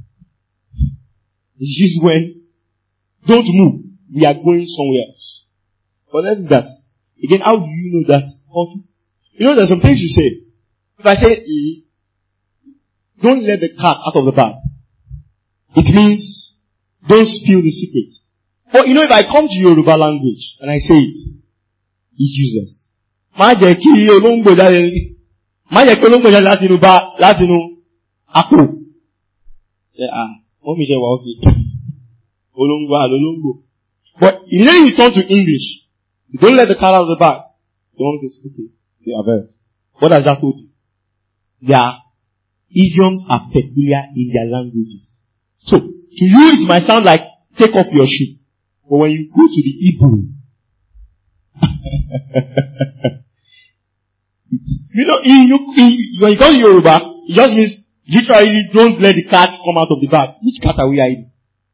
It's used when, don't move. We are going somewhere else. But let's do that. Again, how do you know that? You know, there's some things you say. If I say, E, don't let the cat out of the bag. It means, don't spill the secret. But you know, if I come to Yoruba language, and I say it, it's useless. Má jẹ́ kí olóńgbò jáde, má jẹ́ kí olóńgbò jáde láti inú bá, láti inú àpò. Say, ah, wọ́n mi ṣe wà ókè. Olóńgbò, àlólóńgbò. But immediately you turn to English, you don't let the cat out of the bag. The one says, okay, they are very. What does that tell you? Their idioms are peculiar in their languages. So, to you it might sound like, take off your shoe. But when you go to the Hebrew, you know, in, in, when you come to Yoruba, it just means, literally, don't let the cat come out of the bag. Which cat are we hiding?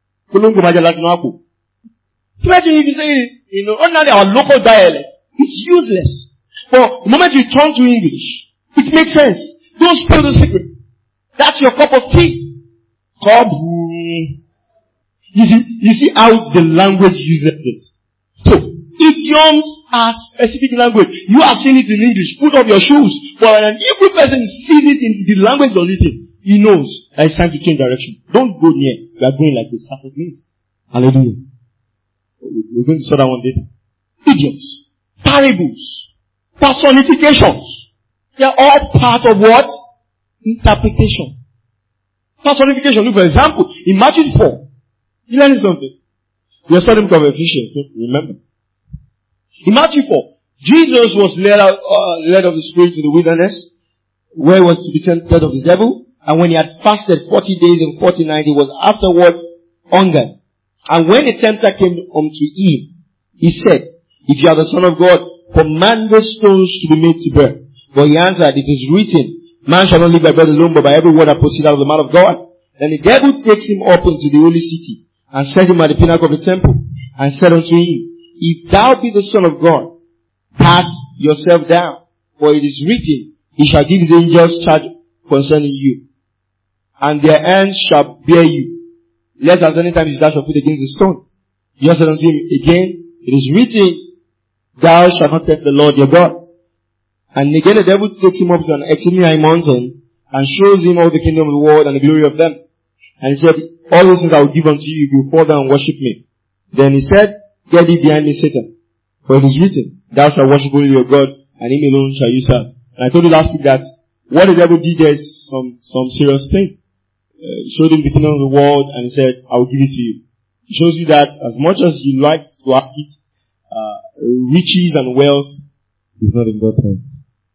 Imagine if you say it, you know, ordinarily our local dialect, it's useless. But the moment you turn to English, it makes sense. Don't spill the secret. That's your cup of tea. Cup. You see, you see how the language uses it. So, idioms are specific language. You are seeing it in English. Put up your shoes. But when an Hebrew person sees it in the language of written, he knows that it's time to change direction. Don't go near. We are going like this. That's what it means. Hallelujah. We're going to saw that one later. Idioms, parables, personifications. They are all part of what? Interpretation. Personification. Look, for example, in Matthew four, you learn something. We are studying book of Ephesians, remember? In Matthew four, Jesus was led out, uh, led of the Spirit to the wilderness, where he was to be tempted of the devil, and when he had fasted forty days and forty nights, he was afterward hungered. And when the tempter came unto him, he said, if you are the Son of God, command the stones to be made to bread. But he answered, it is written, man shall not live by bread alone, but by every word that proceeds out of the mouth of God. Then the devil takes him up into the holy city, and set him at the pinnacle of the temple, and said unto him, if thou be the Son of God, cast yourself down, for it is written, he shall give his angels charge concerning you, and their hands shall bear you, lest as any time you dash your foot against the stone. Jesus said unto him again, it is written, thou shalt not tempt the Lord your God. And again the devil takes him up to an exceedingly high mountain, and shows him all the kingdom of the world and the glory of them. And he said, all these things I will give unto you if you fall down and worship me. Then he said, get thee behind me, Satan. For it is written, thou shalt worship only your God, and him alone shall you serve. And I told you last week that what the devil did there is some, some serious thing. Uh, he showed him the kingdom of the world, and he said, I will give it to you. It shows you that as much as you like to have it, uh, riches and wealth is not in God's hands.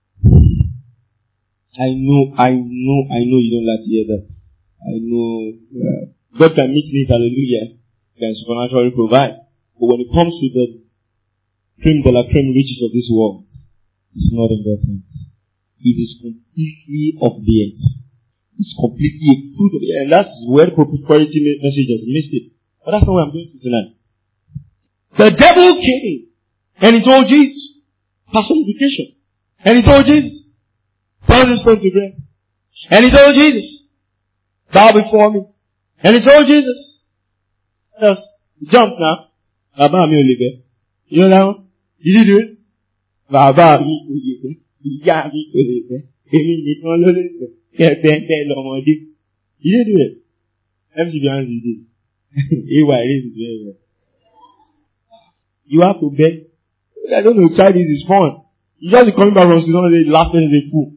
I know, I know, I know you don't like to hear that. I know, uh, God can meet needs, hallelujah, can supernaturally provide. But when it comes to the creme de la creme riches of this world, it's not in God's hands. It is completely of the earth. It's completely a fruit of the earth. And that's where the prosperity message has missed it. But that's not what I'm going to tonight. The devil came and he told Jesus, personification. And he told Jesus, turn this stone to bread. And he told Jesus, bow before me. And he told Jesus, just jump now. Baba mi ò lè bẹ́. You know that one? Did you do it? Baba mi ò lè bẹ́. Ìyá mi ò lè bẹ́. Èmi nìkan ló lè bẹ́. Kẹ̀tẹ̀ẹ̀tẹ̀ lọ́mọdé. You did do it. M C B hands is it. A Y raise it very well. You have to beg. I don't know, child this is fun. You just be coming back from school, the last person is a fool.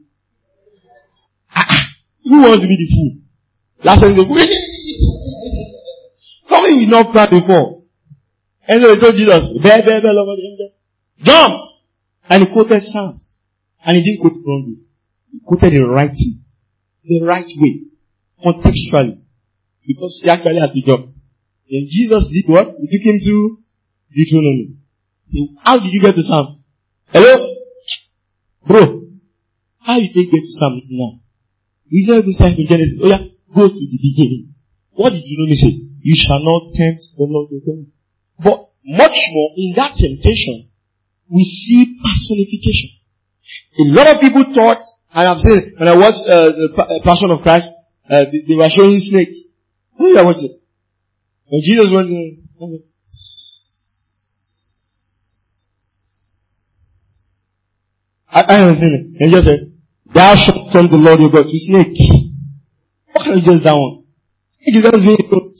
Who wants to be the fool? Last person is a fool. Something we not planned before. And so he told Jesus, bear, bear, bear, Lord, jump! And he quoted Psalms. And he didn't quote it wrongly. He quoted the right thing. The right way. Contextually. Because he actually had to jump. And Jesus did what? He took him to Deuteronomy. How did you get to Psalms? Hello? Bro. How did you get to Psalms now? You don't even start from Genesis. Oh yeah, go to the beginning. What did Deuteronomy say? You shall not tempt the Lord your God. But much more, in that temptation, we see personification. A lot of people thought, and I've said, when I watched uh, the uh, Passion of Christ, uh, they, they were showing snake. Who did I watch it? When Jesus went in, okay. I, I haven't seen it. And Jesus said, thou shalt tempt the Lord your God to snake. What can you just that one? Snake is just doing it.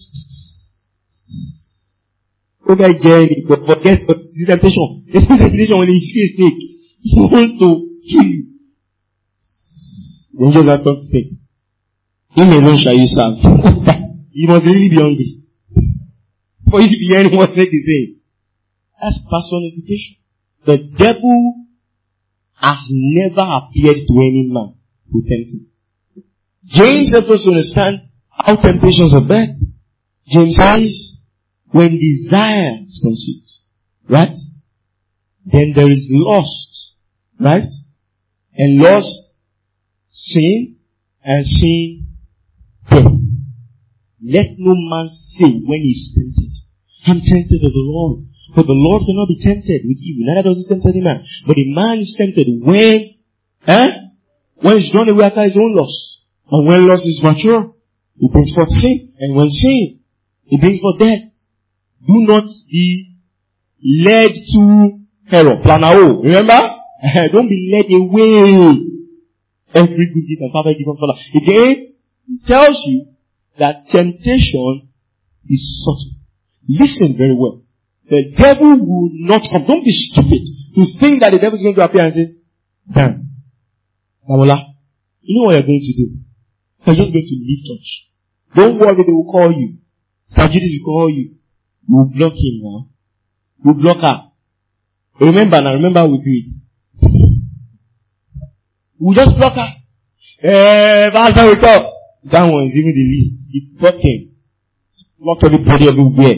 Okay, Jerry, but forget the temptation. The temptation when he sees a snake, he wants to kill you. Then Jesus has come to snake. Him alone shall you serve. You must really be hungry. For you to be hearing what snake is saying. That's personification. The devil has never appeared to any man who tempts him. James helps us to understand how temptations are bad. James says, when desire is conceived, right? Then there is lust, right? And lust, sin, and sin, death. Let no man say when he is tempted, I'm tempted of the Lord. For the Lord cannot be tempted with evil. Neither does he tempt any man. But a man is tempted when, eh? When he's drawn away after his own lust. And when lust is mature, it brings forth sin. And when sin, it brings forth death. Do not be led to error. Plan O. Remember? Don't be led away. Every good gift and perfect gift from Allah. Again, it tells you that temptation is subtle. Listen very well. The devil will not come. Don't be stupid to think that the devil is going to appear and say, damn, Mamola, you know what you're going to do? You're just going to leave church. Don't worry, they will call you. Sajidis will call you. You will block him now. You will block her. Remember now, remember we do it. We'll just block her. Eh, that's how we talk. That one is even the least. It blocked him. Blocked everybody everywhere.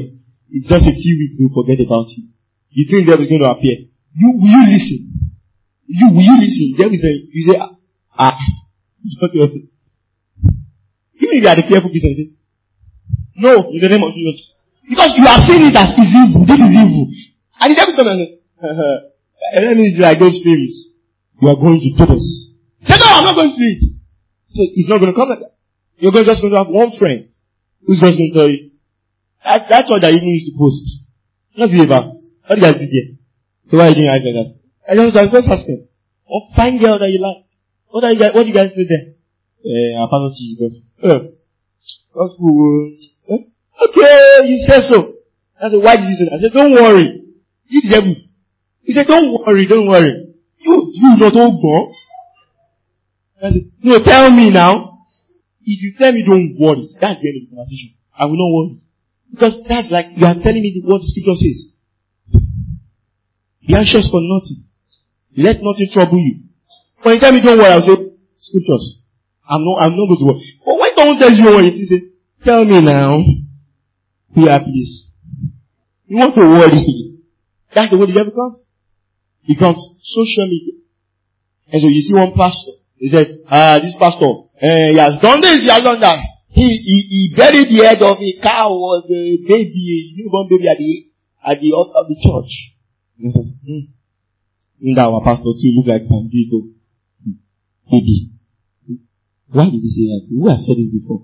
it's just a few weeks, they'll forget about you. You think devil is going to appear. You, will you listen? You, will you listen? Devil say, you say, ah, it's not your thing. Even if you are the fearful person, you say, no, in the name of Jesus. Because you are seeing it as evil. This is evil. And the devil comes and says, and then it's like those films. You are going to do this. Say, no, I'm not going to do it. So it's not going to come like that. You're going just going to have one friend who's just going to tell you, that, that church that you used to post. What's it about? What do you guys do there? So why are you doing like that? I just, I was just asking. What fine girl that you like? What are you guys, what do you guys do there? Eh, uh, Pastor Chi, goes, oh, gospel, uh, okay, you said so. I said, why did you say that? I said, don't worry. You the devil. He said, don't worry, don't worry. You, you not all go. I said, no, tell me now. If you tell me don't worry, that's the end of the conversation. I will not worry. Because that's like, you are telling me what the scripture says. Be anxious for nothing. Let nothing trouble you. When you tell me don't worry, I'll say, scriptures. I'm not, I'm not going to worry. But when someone tells you what you say, tell me now. Be at peace. You want to worry. That's the way the devil comes. He comes social media. And so you see one pastor. He said, ah, this pastor, eh, he has done this, he has done that. He, he, he buried the head of a cow or the baby, a newborn baby at the, at the altar of the church. And he says, hmm. In that our pastor too look like Pandito. Baby. Why did he say that? Who has said this before?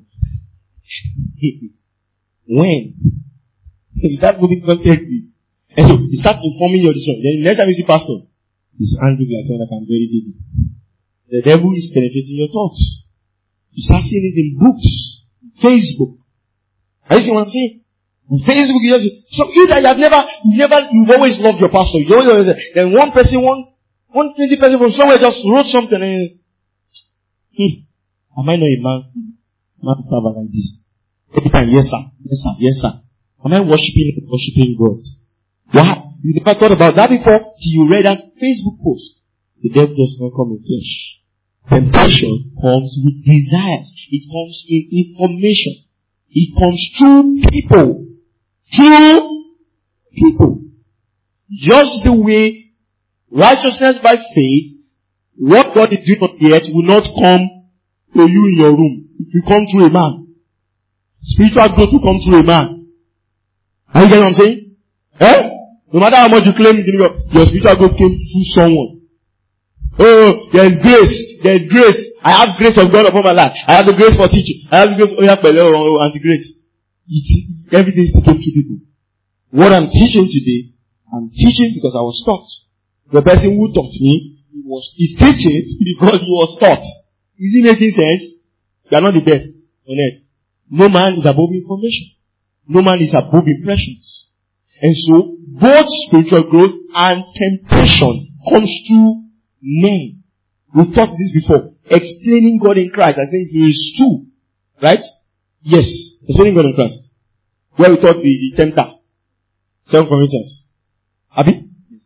When? You start putting context in. And so, you start informing your decision. Then next time you see pastor, he's angry like someone that can bury baby. The devil is penetrating your thoughts. You start seeing it in books, Facebook. Are you see what I'm saying? On Facebook, you just see, so you that you have never, you never, you've always loved your pastor. You always, always, then one person, one, one crazy person from somewhere just wrote something and, hmm, am I not a man, man server like this? Every time, yes sir, yes sir, yes sir. Am I worshiping, worshiping God? Wow, you never thought about that before till you read that Facebook post. The devil does not come in flesh. Temptation comes with desires. It comes in information. It comes through people. Through people. Just the way righteousness by faith, what God is doing on the earth will not come to you in your room. It will come through a man. Spiritual growth will come through a man. Are you getting what I'm saying? Eh? No matter how much you claim, your spiritual growth came through someone. Oh, there is grace. There is grace. I have grace of God upon my life. I have the grace for teaching. I have the grace, oh yeah, oh, anti-grace. It, everything is taken to people. What I'm teaching today, I'm teaching because I was taught. The person who taught me, he was, he's teaching because he was taught. Is it making sense? You are not the best on earth. No man is above information. No man is above impressions. And so, both spiritual growth and temptation comes through men. We've talked this before. Explaining God in Christ. I think it is true. Right? Yes. Explaining God in Christ. Where we taught the, the tempter. Second Corinthians. Abi?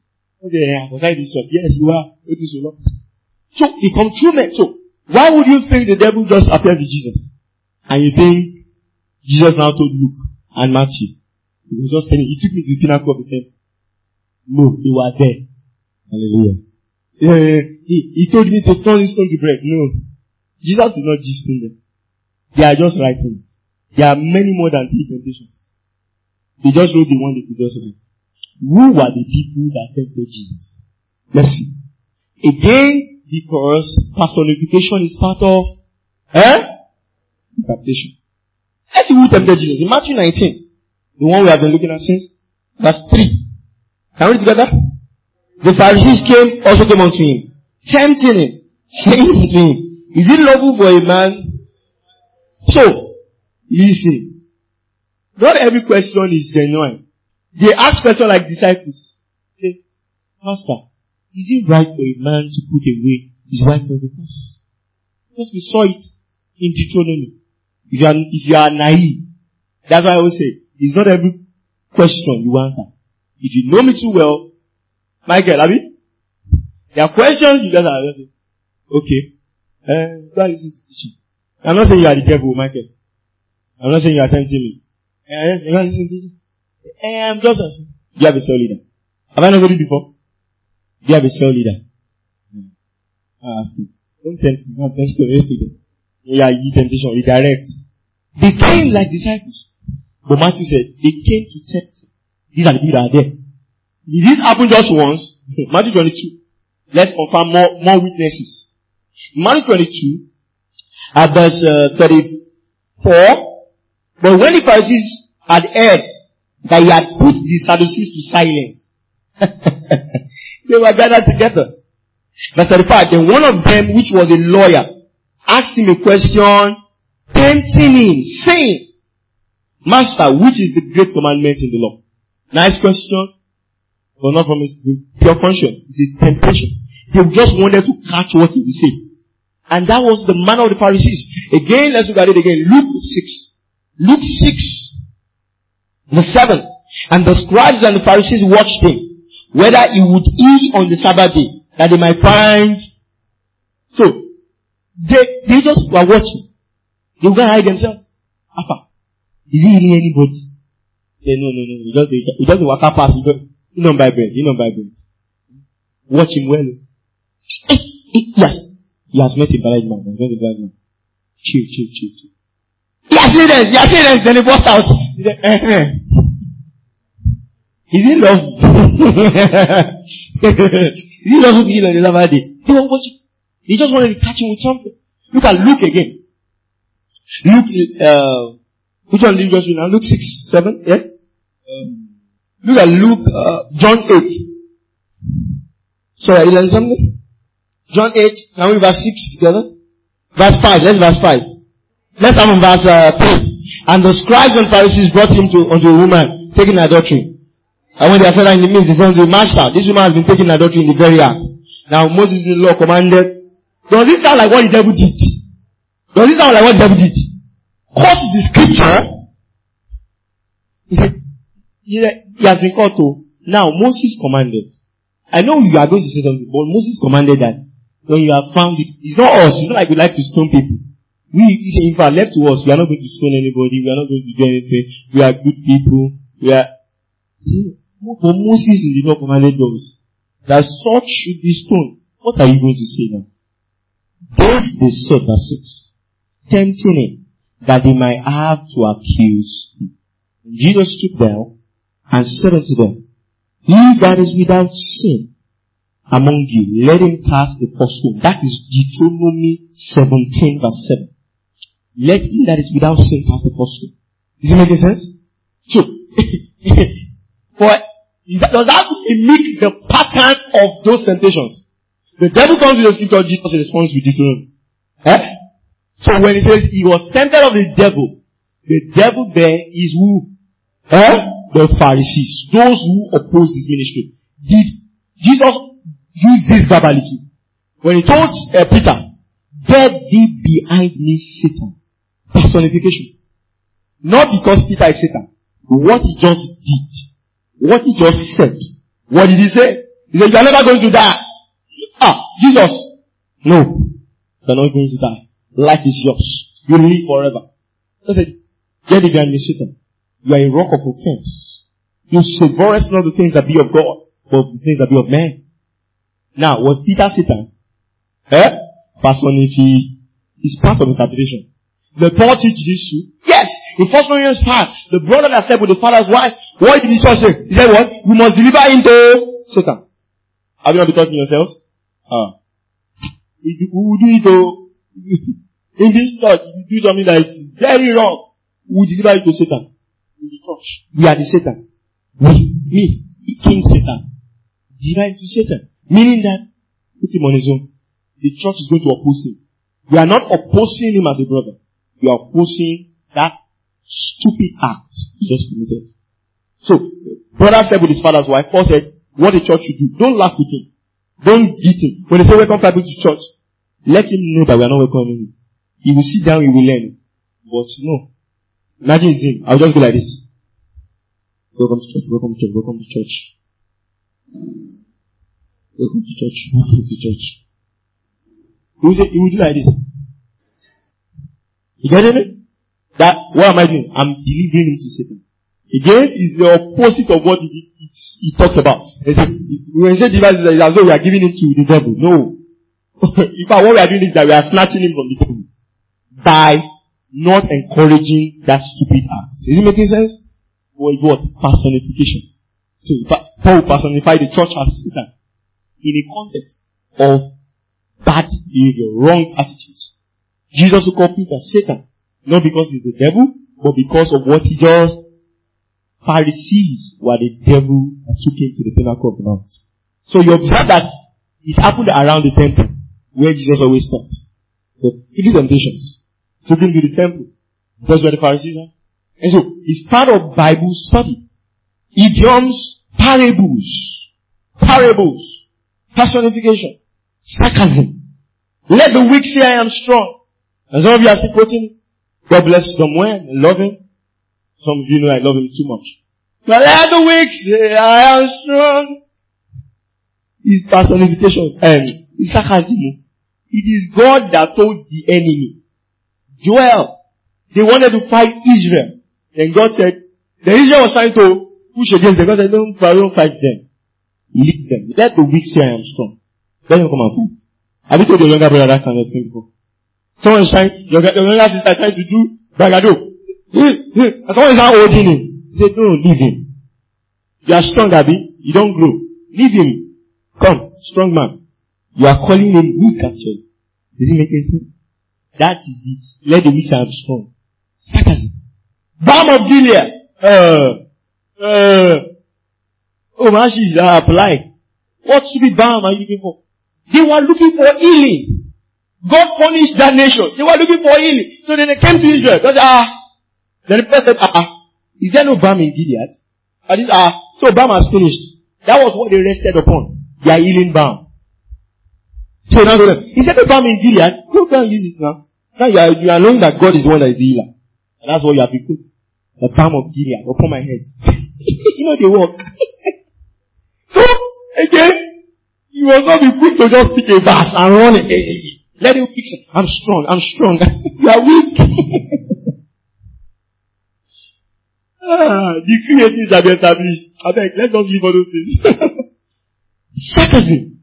Yes, you are. It is so long. So, it comes through men. So, why would you think the devil just appeared to Jesus? And you think Jesus now told Luke and Matthew. He was just telling, he took me to the pinnacle of the temple. No, they were there. Hallelujah. Uh, he, he told me to turn this stone to bread. No. Jesus is not gisting them. They are just writing it. There are many more than three temptations. They just wrote the one they could just write. Who were the people that tempted Jesus? Let's see. Again, because personification is part of eh? Temptation. Let's see who tempted Jesus. In Matthew nineteen, the one we have been looking at since, verse three. Can we read together? The Pharisees came, also came unto him, tempting him, saying unto him, is it lawful for a man? So, listen. Not every question is genuine. They ask questions like disciples. Say, Master, is it right for a man to put away his wife for a cause? Because we saw it in Deuteronomy. If you are, if you are naive, that's why I always say, it's not every question you answer. If you know me too well, Michael, Abi, there are questions you just have to say, okay, uh, go and listen to teaching. I'm not saying you are the devil, Michael. I'm not saying you are tempting me. Uh, you are listening to teaching. Eh, I'm just asking. Do you have a cell leader? Have I not heard it before? Do you have a cell leader? Hmm. I ask you. Don't tempt me. Don't tempt me. Yeah, you temptation. Redirect. They came like disciples. But Matthew said, they came to tempt. These are the people that are there. Did this happen just once? Matthew twenty-two. Let's confirm more, more witnesses. Matthew twenty-two, at verse uh, thirty-four. But when the Pharisees had heard that he had put the Sadducees to silence, they were gathered together. Verse thirty-five. Then one of them, which was a lawyer, asked him a question, tempting him, saying, Master, which is the great commandment in the law? Nice question. But not from his pure conscience. It's a temptation. They just wanted to catch what he would say. And that was the manner of the Pharisees. Again, let's look at it again. Luke six. Luke six. Verse seven. And the scribes and the Pharisees watched him, whether he would heal on the Sabbath day, that they might find. So, they, they just were watching. They were going to hide themselves. Alpha. Is he healing anybody? Say, no, no, no. He just, he just walk up past. He don't buy bread. He don't buy bread. Watch him well. Eh, eh, yes. He has met a blind man. He has met a blind man. Chill, chill, chill, chill. He has seen them. He has seen them. Then he burst out. He said, eh, eh. Is he love? Is he love to heal on the Sabbath day? They were watching. They just wanted to catch him with something. Look at Luke again. Luke, uh, which one did you just read now? Luke six, seven, yeah? Um, look at Luke, uh, John eight. Sorry, you learned something? John eight, can we read verse six together? Verse five, let's verse five. Let's have on verse uh, three. And the scribes and Pharisees brought him to unto a woman taking adultery. And when they said that in the midst, they said unto the Master, this woman has been taking adultery in the very act. Now Moses in the law commanded. Does it sound like what the devil did? Does it sound like what the devil did? Quote the scripture. He has been caught to. Now Moses commanded. I know you are going to say something, but Moses commanded that when you have found it, it's not us. It's not like we like to stone people. We, in fact, left to us, we are not going to stone anybody. We are not going to do anything. We are good people. We are. But Moses in the law commanded us that such should be stoned. What are you going to say now? This they said, verse six, tempting him that they might have to accuse him. Jesus stood down and said unto them, he that is without sin among you, let him cast the first stone. That is Deuteronomy seventeen verse seven. Let him that is without sin cast the first stone. Is it making sense? So, for, does that mimic the pattern of those temptations? The devil comes with the scripture, Jesus responds with Deuteronomy. Eh? So when he says he was tempted of the devil, the devil there is who? Eh? The Pharisees. Those who oppose his ministry. Did Jesus use this verbally? When he told uh, Peter, get thee behind me, Satan. Personification. Not because Peter is Satan. What he just did. What he just said. What did he say? He said, you are never going to die. Ah, Jesus. No. You are not going to die. Life is yours. You will live forever. He said, get thee behind me, Satan. You are a rock of offense. You savourest not the things that be of God, but the things that be of man. Now, was Peter Satan? Eh? Personality is part of interpretation. The Paul teach this too. Yes! In First Corinthians five, the brother that slept with the father's wife, what did the church say? He said what? We must deliver into Satan. Have you not been touching yourselves? Ah. We will do it to, in this church, if you do something that is very wrong, we will deliver it to Satan. In the church. We are the Satan. We, me, King Satan. Deliver it to Satan. Meaning that, put him on his own. The church is going to oppose him. We are not opposing him as a brother. We are opposing that stupid act he just committed. So, brother said with his father's wife, Paul said, what the church should do, don't laugh with him. Don't beat him. When they say welcome people to church, let him know that we are not welcoming him. He will sit down, he will learn. But no. Imagine it's him. I'll just go like this. Welcome to church, welcome to church, welcome to church. Welcome to church, welcome to church. He will say, he will do like this. You get it? That, what am I doing? I'm delivering him to Satan. Again, is the opposite of what he, he, he talks about. He said, when he said devices, it's as though we are giving him to the devil. No. In fact, what we are doing is that we are snatching him from the devil by not encouraging that stupid act. Is it making sense? Or is what? Personification. So, Paul personified the church as Satan in a context of bad behavior, wrong attitudes. Jesus will call Peter Satan, not because he's the devil, but because of what he just Pharisees were the devil that took him to the pinnacle of the mount. So you observe that it happened around the temple, where Jesus always stopped. The three temptations took him to the temple. That's where the Pharisees are. And so, it's part of Bible study. Idioms, parables, parables, personification, sarcasm. Let the weak say I am strong. And some of you are still quoting, God bless somewhere and love him. Some of you know I love him too much. But let the weak say I am strong. It's personification and it's sarcasm. It is God that told the enemy, Joel, they wanted to fight Israel. And God said, the Israel was trying to push against them. God said, don't, don't fight them. Lead them. Let the weak say I am strong. Let them come and fight. Have you told your younger brother that kind of thing before? Someone is trying, your, your younger sister is trying to do bragado. And someone is now holding him. He said, no, leave him. You are strong, Abby. You don't grow. Leave him. Come, strong man. You are calling him weak actually. Does it make any sense? That is it. Let the weak say I am strong. Sarcasm. Balm of Gilead. Uh, uh, oh, man, she's uh, apply. What stupid balm are you looking for? They were looking for healing. God punished that nation. They were looking for healing. So then they came to Israel. Because, ah, then the prophet said, ah, is there no balm in Gilead? And this, ah, so balm has finished. That was what they rested upon. Their healing balm. So now, he said the balm in Gilead, go go and use it now. Now you are, you are knowing that God is the one that is the healer. And that's what you have been put. The balm of Gilead upon my head. You know they work. So, again, you must not be quick to just pick a verse and run it. Let him fix it. I'm strong, I'm strong. You are weak. ah, the creatives have been established. I beg, let's not leave all those things. Sarcasm.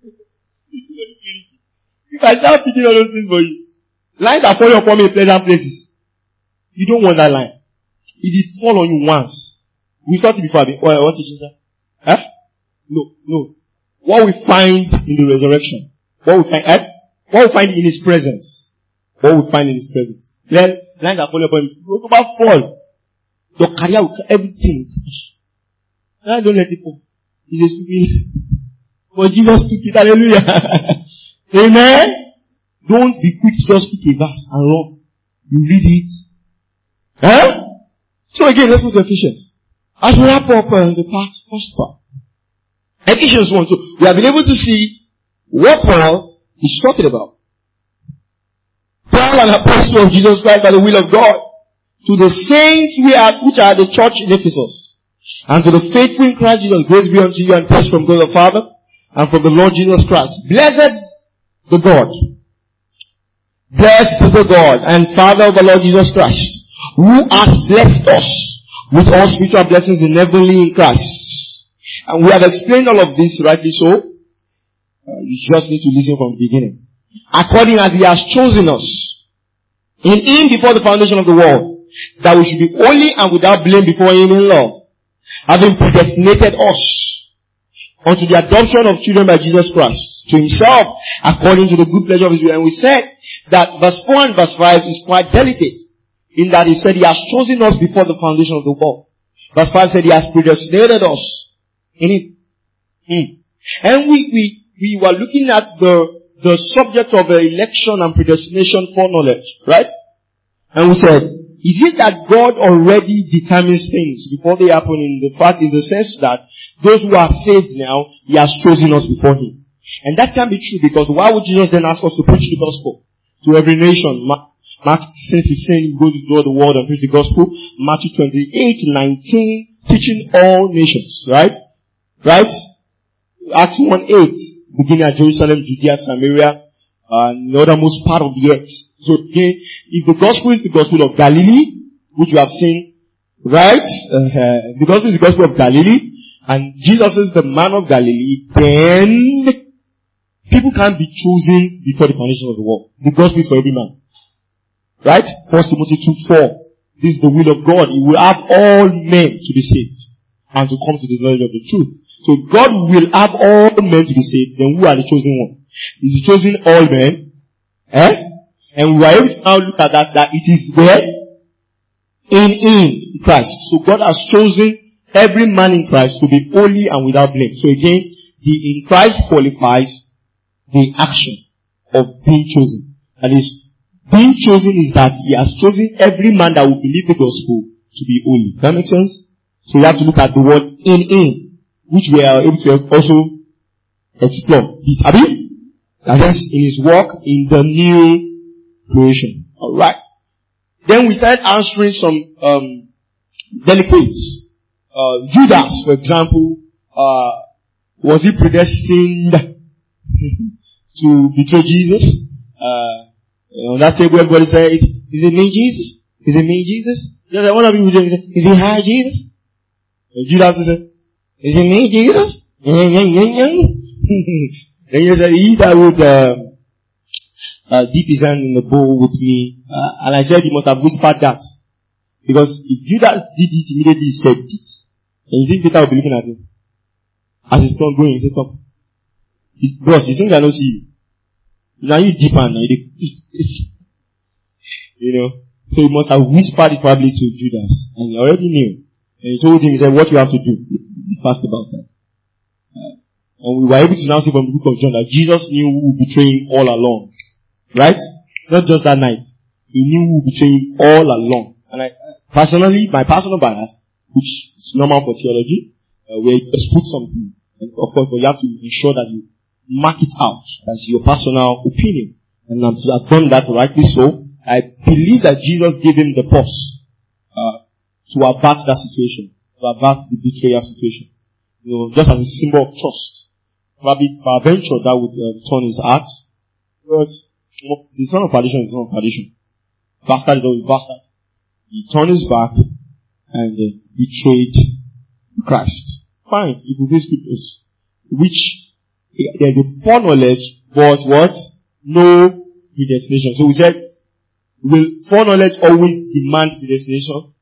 If I start picking all those things for you, lines are falling upon me in pleasant places. You don't want that line. It did fall on you once. We thought it before. What, what did you say? Huh? No, no. What we find in the resurrection. What we find, eh? What we find in His presence. What we find in His presence. Then, lines are falling upon you. You will not fall. Your career will, everything. Now don't let it fall. It's a stupid. But Jesus took it. Hallelujah. Amen. Don't be quick to just pick a verse and run. You read it. Huh? So again, let's go to Ephesians. As we wrap up uh, the part, first part. Ephesians one. So we have been able to see what Paul is talking about. Paul, an apostle of Jesus Christ by the will of God, to the saints we are, which are the church in Ephesus, and to the faithful in Christ Jesus, grace be unto you and peace from God the Father and from the Lord Jesus Christ. Blessed the God, blessed the God and Father of the Lord Jesus Christ, who hath blessed us with all spiritual blessings in heavenly in Christ. And we have explained all of this rightly so. Uh, you just need to listen from the beginning. According as He has chosen us in Him before the foundation of the world, that we should be holy and without blame before Him in love, having predestinated us unto the adoption of children by Jesus Christ to Himself, according to the good pleasure of His will. And we said that verse four and verse five is quite delicate, in that He said He has chosen us before the foundation of the world. Verse five said He has predestinated us in it. Hmm. And we, we, we were looking at the, the subject of uh, election and predestination for knowledge, right? And we said, is it that God already determines things before they happen? In the fact, in the sense that those who are saved now, He has chosen us before Him. And that can be true, because why would Jesus then ask us to preach the gospel to every nation? Mark sixteen fifteen, go to all the world and preach the gospel. Matthew twenty-eight nineteen, teaching all nations, right? Right? Acts one eight, beginning at Jerusalem, Judea, Samaria, and the othermost part of the earth. So again, if the gospel is the gospel of Galilee, which you have seen, Right? Uh, the gospel is the gospel of Galilee. And Jesus is the man of Galilee. Then people can't be chosen before the foundation of the world. The gospel is for every man. Right? First Timothy two four. This is the will of God. He will have all men to be saved and to come to the knowledge of the truth. So God will have all men to be saved. Then who are the chosen one? Is he chosen all men? Eh? And we are able to now look at that, that it is there in, in Christ. So God has chosen every man in Christ to be holy and without blame. So again, the in Christ qualifies the action of being chosen. That is, being chosen is that he has chosen every man that will believe the gospel to be holy. Does that make sense? So you have to look at the word in in, which we are able to also explore. Abi? That is in his work in the new creation. Alright. Then we started answering some um delicates. Uh, Judas, for example, uh, was he predestined to betray Jesus? Uh, on that table, everybody said, "Is it me, Jesus? Is it me, Jesus?" Just like one of you would say, "Is it hi, Jesus?" And Judas would say, "Is it me, Jesus?" And you said, "He that would uh, uh, dip his hand in the bowl with me," uh, and I said, "He must have whispered that." Because if Judas did it immediately, he said it. And you think Peter will be looking at him? As he's not going, he said, "Come. His boss, you think I don't see you? Now you deep and now you, you know." So he must have whispered it probably to Judas. And he already knew. And he told him, he said, "What you have to do." Be fast about that. Uh, and we were able to now see from the book of John that Jesus knew who would betray him all along. Right? Not just that night. He knew who would betray him all along. And I, personally, my personal bias, which is normal for theology, uh, where you just put something, and of course, but you have to ensure that you mark it out as your personal opinion. And um, to have done that rightly so, I believe that Jesus gave him the pause uh, to avert that situation, to avert the betrayal situation. You know, just as a symbol of trust. Probably, peradventure, that would uh, turn his heart. But you know, the son of perdition is the son of perdition. Bastard is always bastard. He turned his back and uh, betrayed Christ. Fine, you could read scriptures, which there's a foreknowledge, but what? No predestination. So we said, will foreknowledge always demand predestination?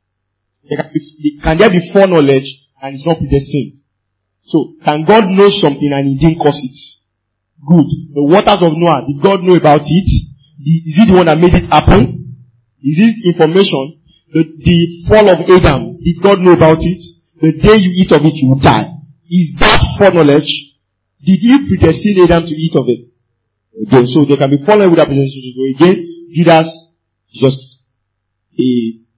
Can there be foreknowledge and it's not predestined? So, can God know something and he didn't cause it? Good. The waters of Noah, did God know about it? Is he the one that made it happen? Is this information? The, the fall of Adam, did God know about it? The day you eat of it, you will die. Is that foreknowledge? Did he predestine Adam to eat of it? Again, so there can be foreknowledge without predestination. So again, Judas is just a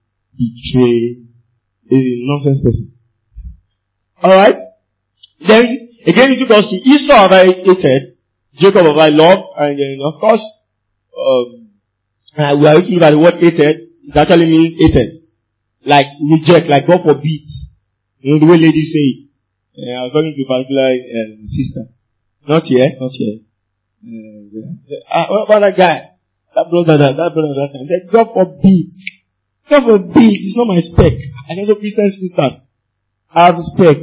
betray, a nonsense person. Alright? Then, again, it took us to Esau have I hated, Jacob have I loved, and then, of course, um, uh, we are looking at the word hated. It actually means hated. Like, reject, like God forbid. You know, the way ladies say it. Uh, I was talking to a particular uh, sister. Not here, not here. Uh, said, ah, what about that guy? That brother, that, that brother, that. I said, God forbid. God forbid. It's not my spec. And also Christian sisters. I have spec.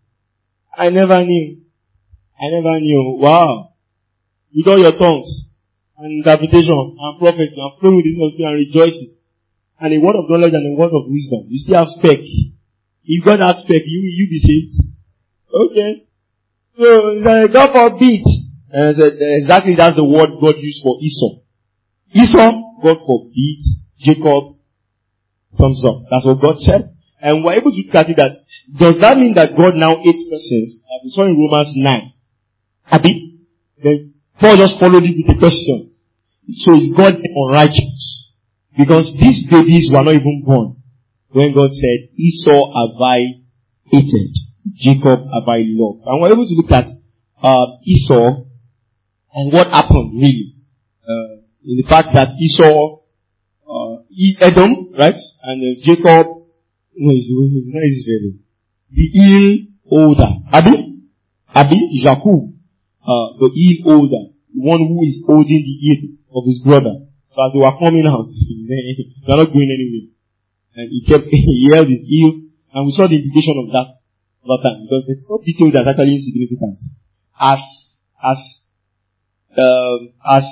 I never knew. I never knew. Wow. With all your tongues and interpretation and prophecy and flowing with the Holy and rejoicing and a word of knowledge and a word of wisdom. You still have spec. If God has spec, you you be saved. Okay. So he said, God forbid. And I said, exactly that's the word God used for Esau. Esau, God forbid. Jacob, thumbs up. That's what God said. And we're able to look at it that, does that mean that God now hates persons? Like we saw in Romans nine. Abi? Then Paul just followed it with a question. So is God unrighteous? Because these babies were not even born when God said, Esau have I hated, Jacob have I loved. And we're able to look at uh, Esau and what happened really. Uh, in the fact that Esau, uh, Edom, right? And uh, Jacob, no, he's, he's not Israeli. The ill older. Abi? Abi? Jacob. Uh, the ill older. The one who is holding the ear of his brother. So as they were coming out, they are not going anywhere. and he kept, he held his heel, and we saw the implication of that that time, because the top detail that's actually insignificant. As, as, um, as,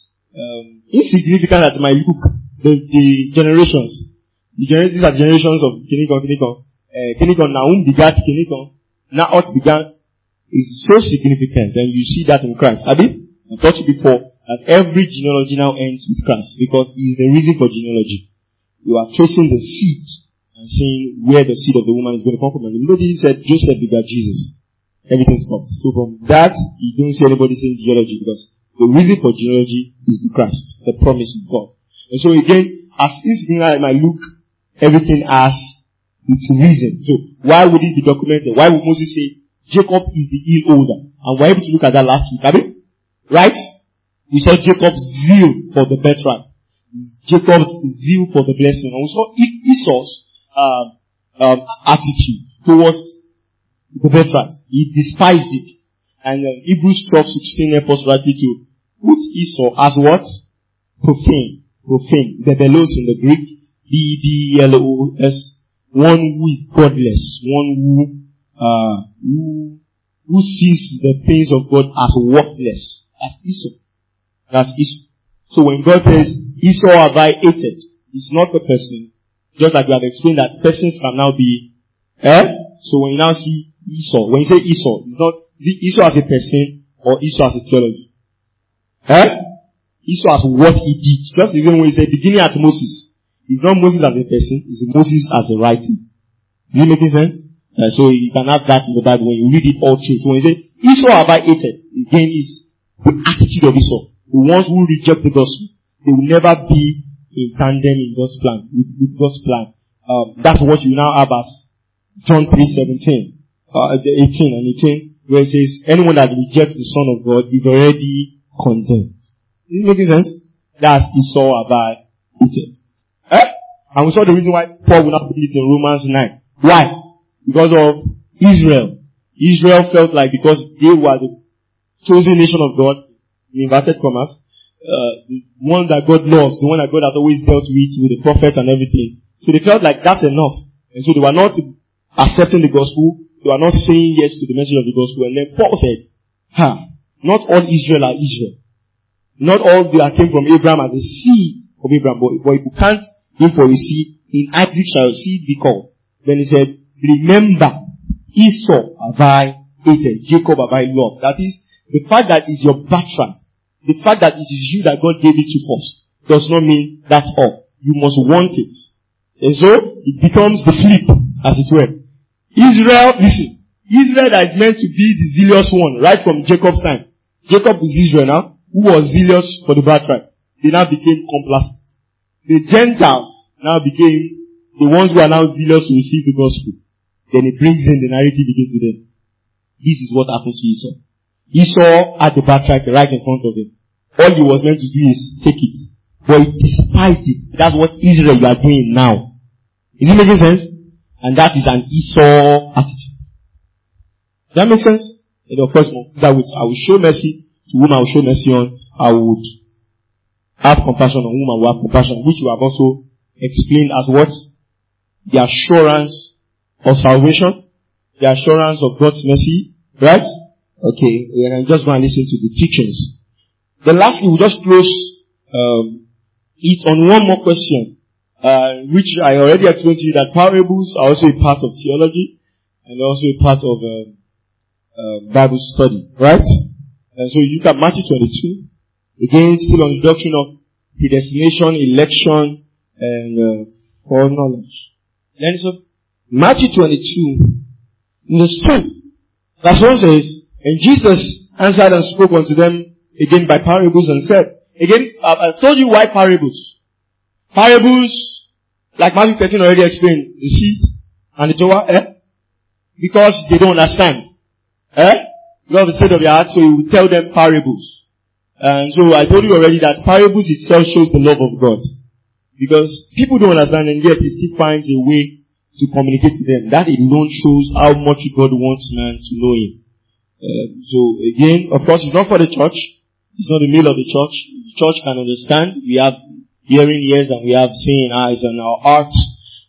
um, insignificant as my look, the, the generations, the gener- these are generations of Kinikon, Kinikon, uh, Kinikon, Naum begat Kinikon, Naot began, is so significant, and you see that in Christ. I mean, I taught you before that every genealogy now ends with Christ, because he is the reason for genealogy. You are tracing the seed and seeing where the seed of the woman is going to come from. And nobody said Joseph begat Jesus. Everything stops. So from that, you don't see anybody saying genealogy, because the reason for genealogy is the Christ, the promise of God. And so again, as insignificant as it might look, everything has its reason. So why would it be documented? Why would Moses say Jacob is the heel holder? And we're able to look at that last week, have we? Right? We saw Jacob's zeal for the birthright. Jacob's zeal for the blessing. And we saw Esau's um, um, attitude towards the birthright. He despised it. And uh, Hebrews twelve sixteen help us rightly to put Esau as what? Profane. Profane. Bebelos in the Greek. B B L O S. One who is godless. One who, uh, who, who sees the things of God as worthless. That's Esau. That's Esau. So when God says, Esau have I hated, it's not the person. Just like we have explained that persons can now be, eh? So when you now see Esau, when you say Esau, it's not Esau as a person or Esau as a theology. Eh? Esau as what he did. Just the way when you say beginning at Moses, it's not Moses as a person, it's Moses as a writing. Do you make sense? Uh, so you can have that in the Bible when you read it all through. So when you say Esau have I hated, again is the attitude of Esau. The ones who reject the gospel, they will never be in tandem in God's plan, with, with God's plan. Um, that's what you now have as John three seventeen, uh, eighteen and eighteen, where it says, anyone that rejects the Son of God is already condemned. Is it making sense? That's Esau have I hated. Eh? And we saw the reason why Paul will not put it in Romans nine. Why? Because of Israel. Israel felt like because they were the chosen nation of God, in inverted commas, uh, the one that God loves, the one that God has always dealt with, with the prophet and everything. So they felt like that's enough. And so they were not accepting the gospel. They were not saying yes to the message of the gospel. And then Paul said, ha, not all Israel are Israel. Not all they came from Abraham as the seed of Abraham. But, but if you can't aim for a seed, in Isaac shall your seed be called. Then he said, remember, Esau have I hated, Jacob have I loved. That is, the fact that it's your birthright, the fact that it is you that God gave it to first, does not mean that's all. You must want it. And so, it becomes the flip, as it were. Israel, listen, Israel that is meant to be the zealous one, right from Jacob's time. Jacob is Israel now, who was zealous for the birthright. They now became complacent. The Gentiles now became the ones who are now zealous to receive the gospel. Then it brings in the narrative begins with them. This is what happened to Esau. Esau had the birthright right in front of him. All he was meant to do is take it. But he despised it. That's what Israel you are doing now. Is it making sense? And that is an Esau attitude. Does that make sense? And of course, that would, I will show mercy to whom I will show mercy on. I would have compassion on whom I will have compassion, which you have also explained as what? The assurance of salvation, the assurance of God's mercy, right? Okay, we can just go and listen to the teachings. Then lastly, we'll just close um, it on one more question, uh, which I already explained to you that parables are also a part of theology and also a part of uh, uh, Bible study, right? And so you look at Matthew twenty-two, again, still on the doctrine of predestination, election, and uh, foreknowledge. Then so Matthew twenty-two, in the story, verse one says, and Jesus answered and spoke unto them again by parables and said, again, I told you why parables. Parables, like Matthew thirteen already explained, the seed and the Torah, eh? Because they don't understand. Eh? You have the state of your heart, so you will tell them parables. And so I told you already that parables itself shows the love of God. Because people don't understand, and yet he still finds a way to communicate to them. That alone shows how much God wants man to know him. Uh, so again, of course, it's not for the church. It's not the meal of the church. The church can understand. We have hearing ears and we have seeing eyes and our hearts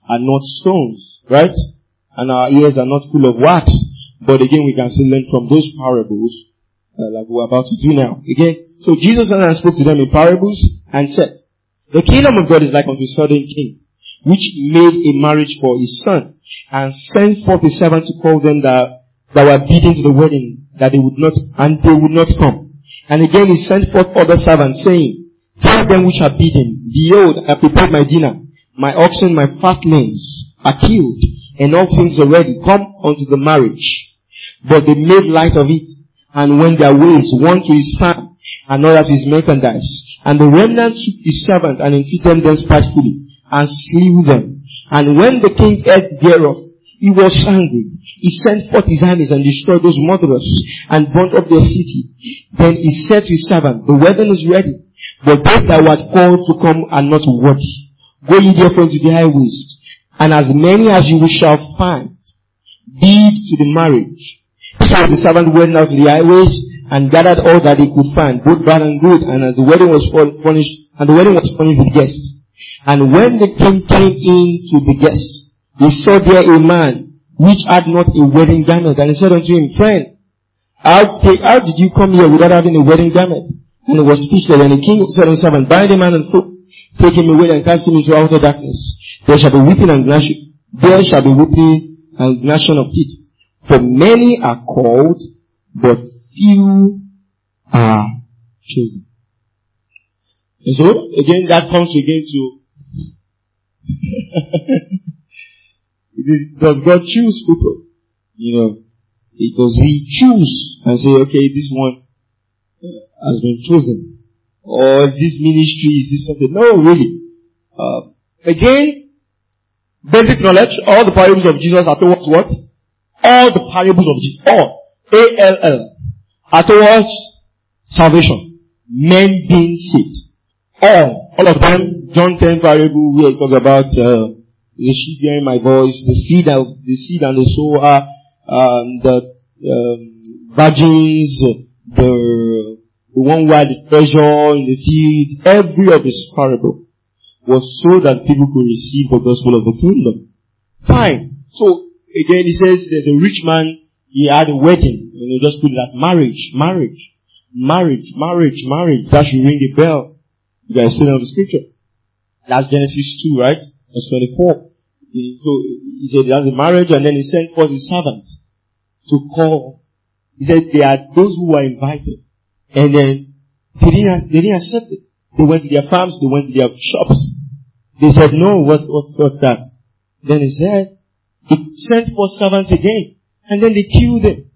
are not stones, right? And our ears are not full of wax. But again, we can still learn from those parables, uh, like we're about to do now. Again, so Jesus spoke to them in parables and said, the kingdom of God is like unto a certain king, which made a marriage for his son, and sent forth a servant to call them that, that were bidden to the wedding, that they would not, and they would not come. And again he sent forth other servants, saying, tell them which are bidden, behold, I prepared my dinner, my oxen, my fatlings are killed, and all things are ready, come unto the marriage. But they made light of it, and went their ways, one to his farm, another to his merchandise. And the remnant took his servant, and entreated them spitefully, and slew them. And when the king heard thereof, he was angry. He sent forth his armies and destroyed those murderers, and burnt up their city. Then he said to his servant, the wedding is ready, but they that were called to come are not worthy. Go ye therefore to the highways, and as many as you shall find, bid to the marriage. So the servant went out to the highways, and gathered all that he could find, both bad and good, and as the wedding was furnished, and the wedding was furnished with guests. And when the king came in to the guests, he saw there a man which had not a wedding garment, and he said unto him, friend, how, how did you come here without having a wedding garment? And he was speechless. And the king said unto the servant, bind the man and foot, take him away and cast him into outer darkness. There shall be weeping and gnashing, there shall be weeping and gnashing of teeth. For many are called, but few are chosen. And so, again, that comes again to, does God choose people? You know, because he choose and say, okay, this one has been chosen. Or this ministry, is this something? No, really. Uh, again, basic knowledge, all the parables of Jesus are towards what? All the parables of Jesus, all, A L L, are towards salvation. Men being saved. All, all of them, John ten parable, where it talks about, uh, the sheep hearing my voice, the seed, of, the seed and the sower, um, the, um, virgins, the, the one who had the treasure in the field. Every of his parable was so that people could receive the gospel of the kingdom. Fine. So, again, he says there's a rich man, he had a wedding. You know, just put it as marriage, marriage, marriage, marriage, marriage. That should ring a bell. You guys still know the scripture. That's Genesis two, right? Verse twenty-four. He, so he said there's a marriage, and then he sent forth his servants to call. He said they are those who were invited. And then they didn't, they didn't accept it. They went to their farms, they went to their shops. They said, no, what's, what's, what's that? Then he said, he sent forth servants again. And then they killed them.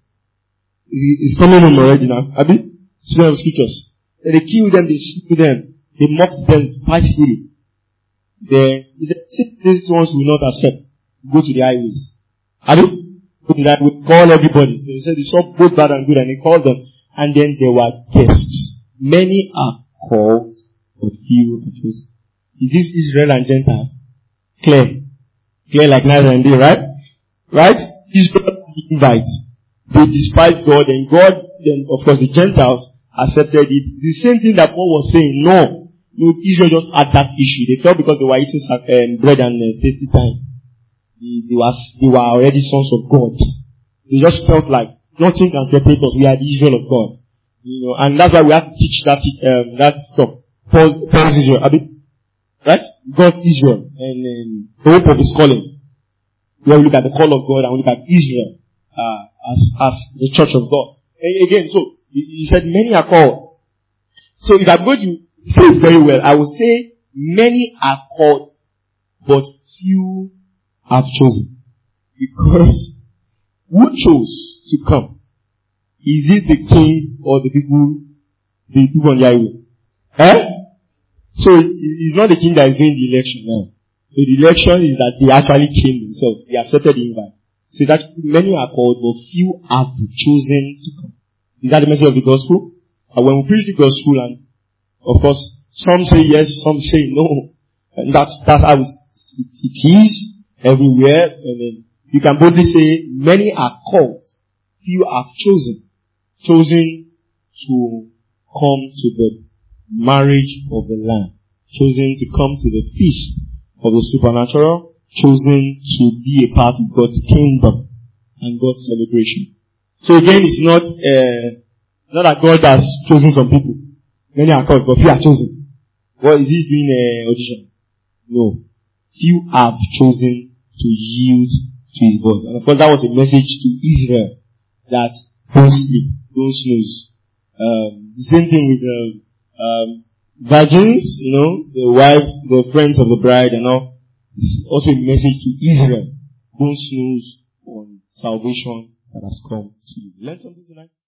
It's coming home already now. Abi? Student of scriptures. Then they killed them, they slew them. They mocked them spitefully. Then he said, these ones will not accept. Go to the highways. Abi? Go to the highways. Call everybody. They said they saw both bad and good, and they called them. And then there were guests. Many are called, but few are chosen. Is this Israel and Gentiles? Clear. Clear like night and day, right? Right? Israel invite. They despised God, and God, then of course the Gentiles accepted it. The same thing that Paul was saying, no. No, Israel just had that issue. They felt because they were eating um, bread and uh, tasty time. They, they, was, they were already sons of God. They just felt like nothing can separate us. We are the Israel of God. You know, and that's why we have to teach that, um, that stuff. Paul, Paul's Israel. I mean, right? God's Israel. And, um, the hope of his calling. Where we look at the call of God and we look at Israel, uh, as, as the church of God. And again, so, he, he said many are called. So if I'm going to say it very well, I will say many are called, but few have chosen. Because who chose to come? Is it the king or the people, the people on the highway? Eh? So it's not the king that is doing the election now. So the election is that they actually came themselves. They accepted the invite. So that many are called, but few have chosen to come. Is that the message of the gospel? And when we preach the gospel, and of course, some say yes, some say no. And that's, that's how it, it, it is everywhere. And then you can boldly say, many are called, few are chosen. Chosen to come to the marriage of the Lamb. Chosen to come to the feast of the supernatural. chosen to be a part of God's kingdom and God's celebration. So again, it's not, uh, not that God has chosen some people. Many are called, but few are chosen. What is he doing, uh, audition? No. Few have chosen to yield to his voice. And of course, that was a message to Israel that don't sleep, don't snooze. Um, the same thing with the um, virgins, you know, the wife, the friends of the bride and all. It's also a message to Israel. Don't snooze on salvation that has come to you. Learn something tonight?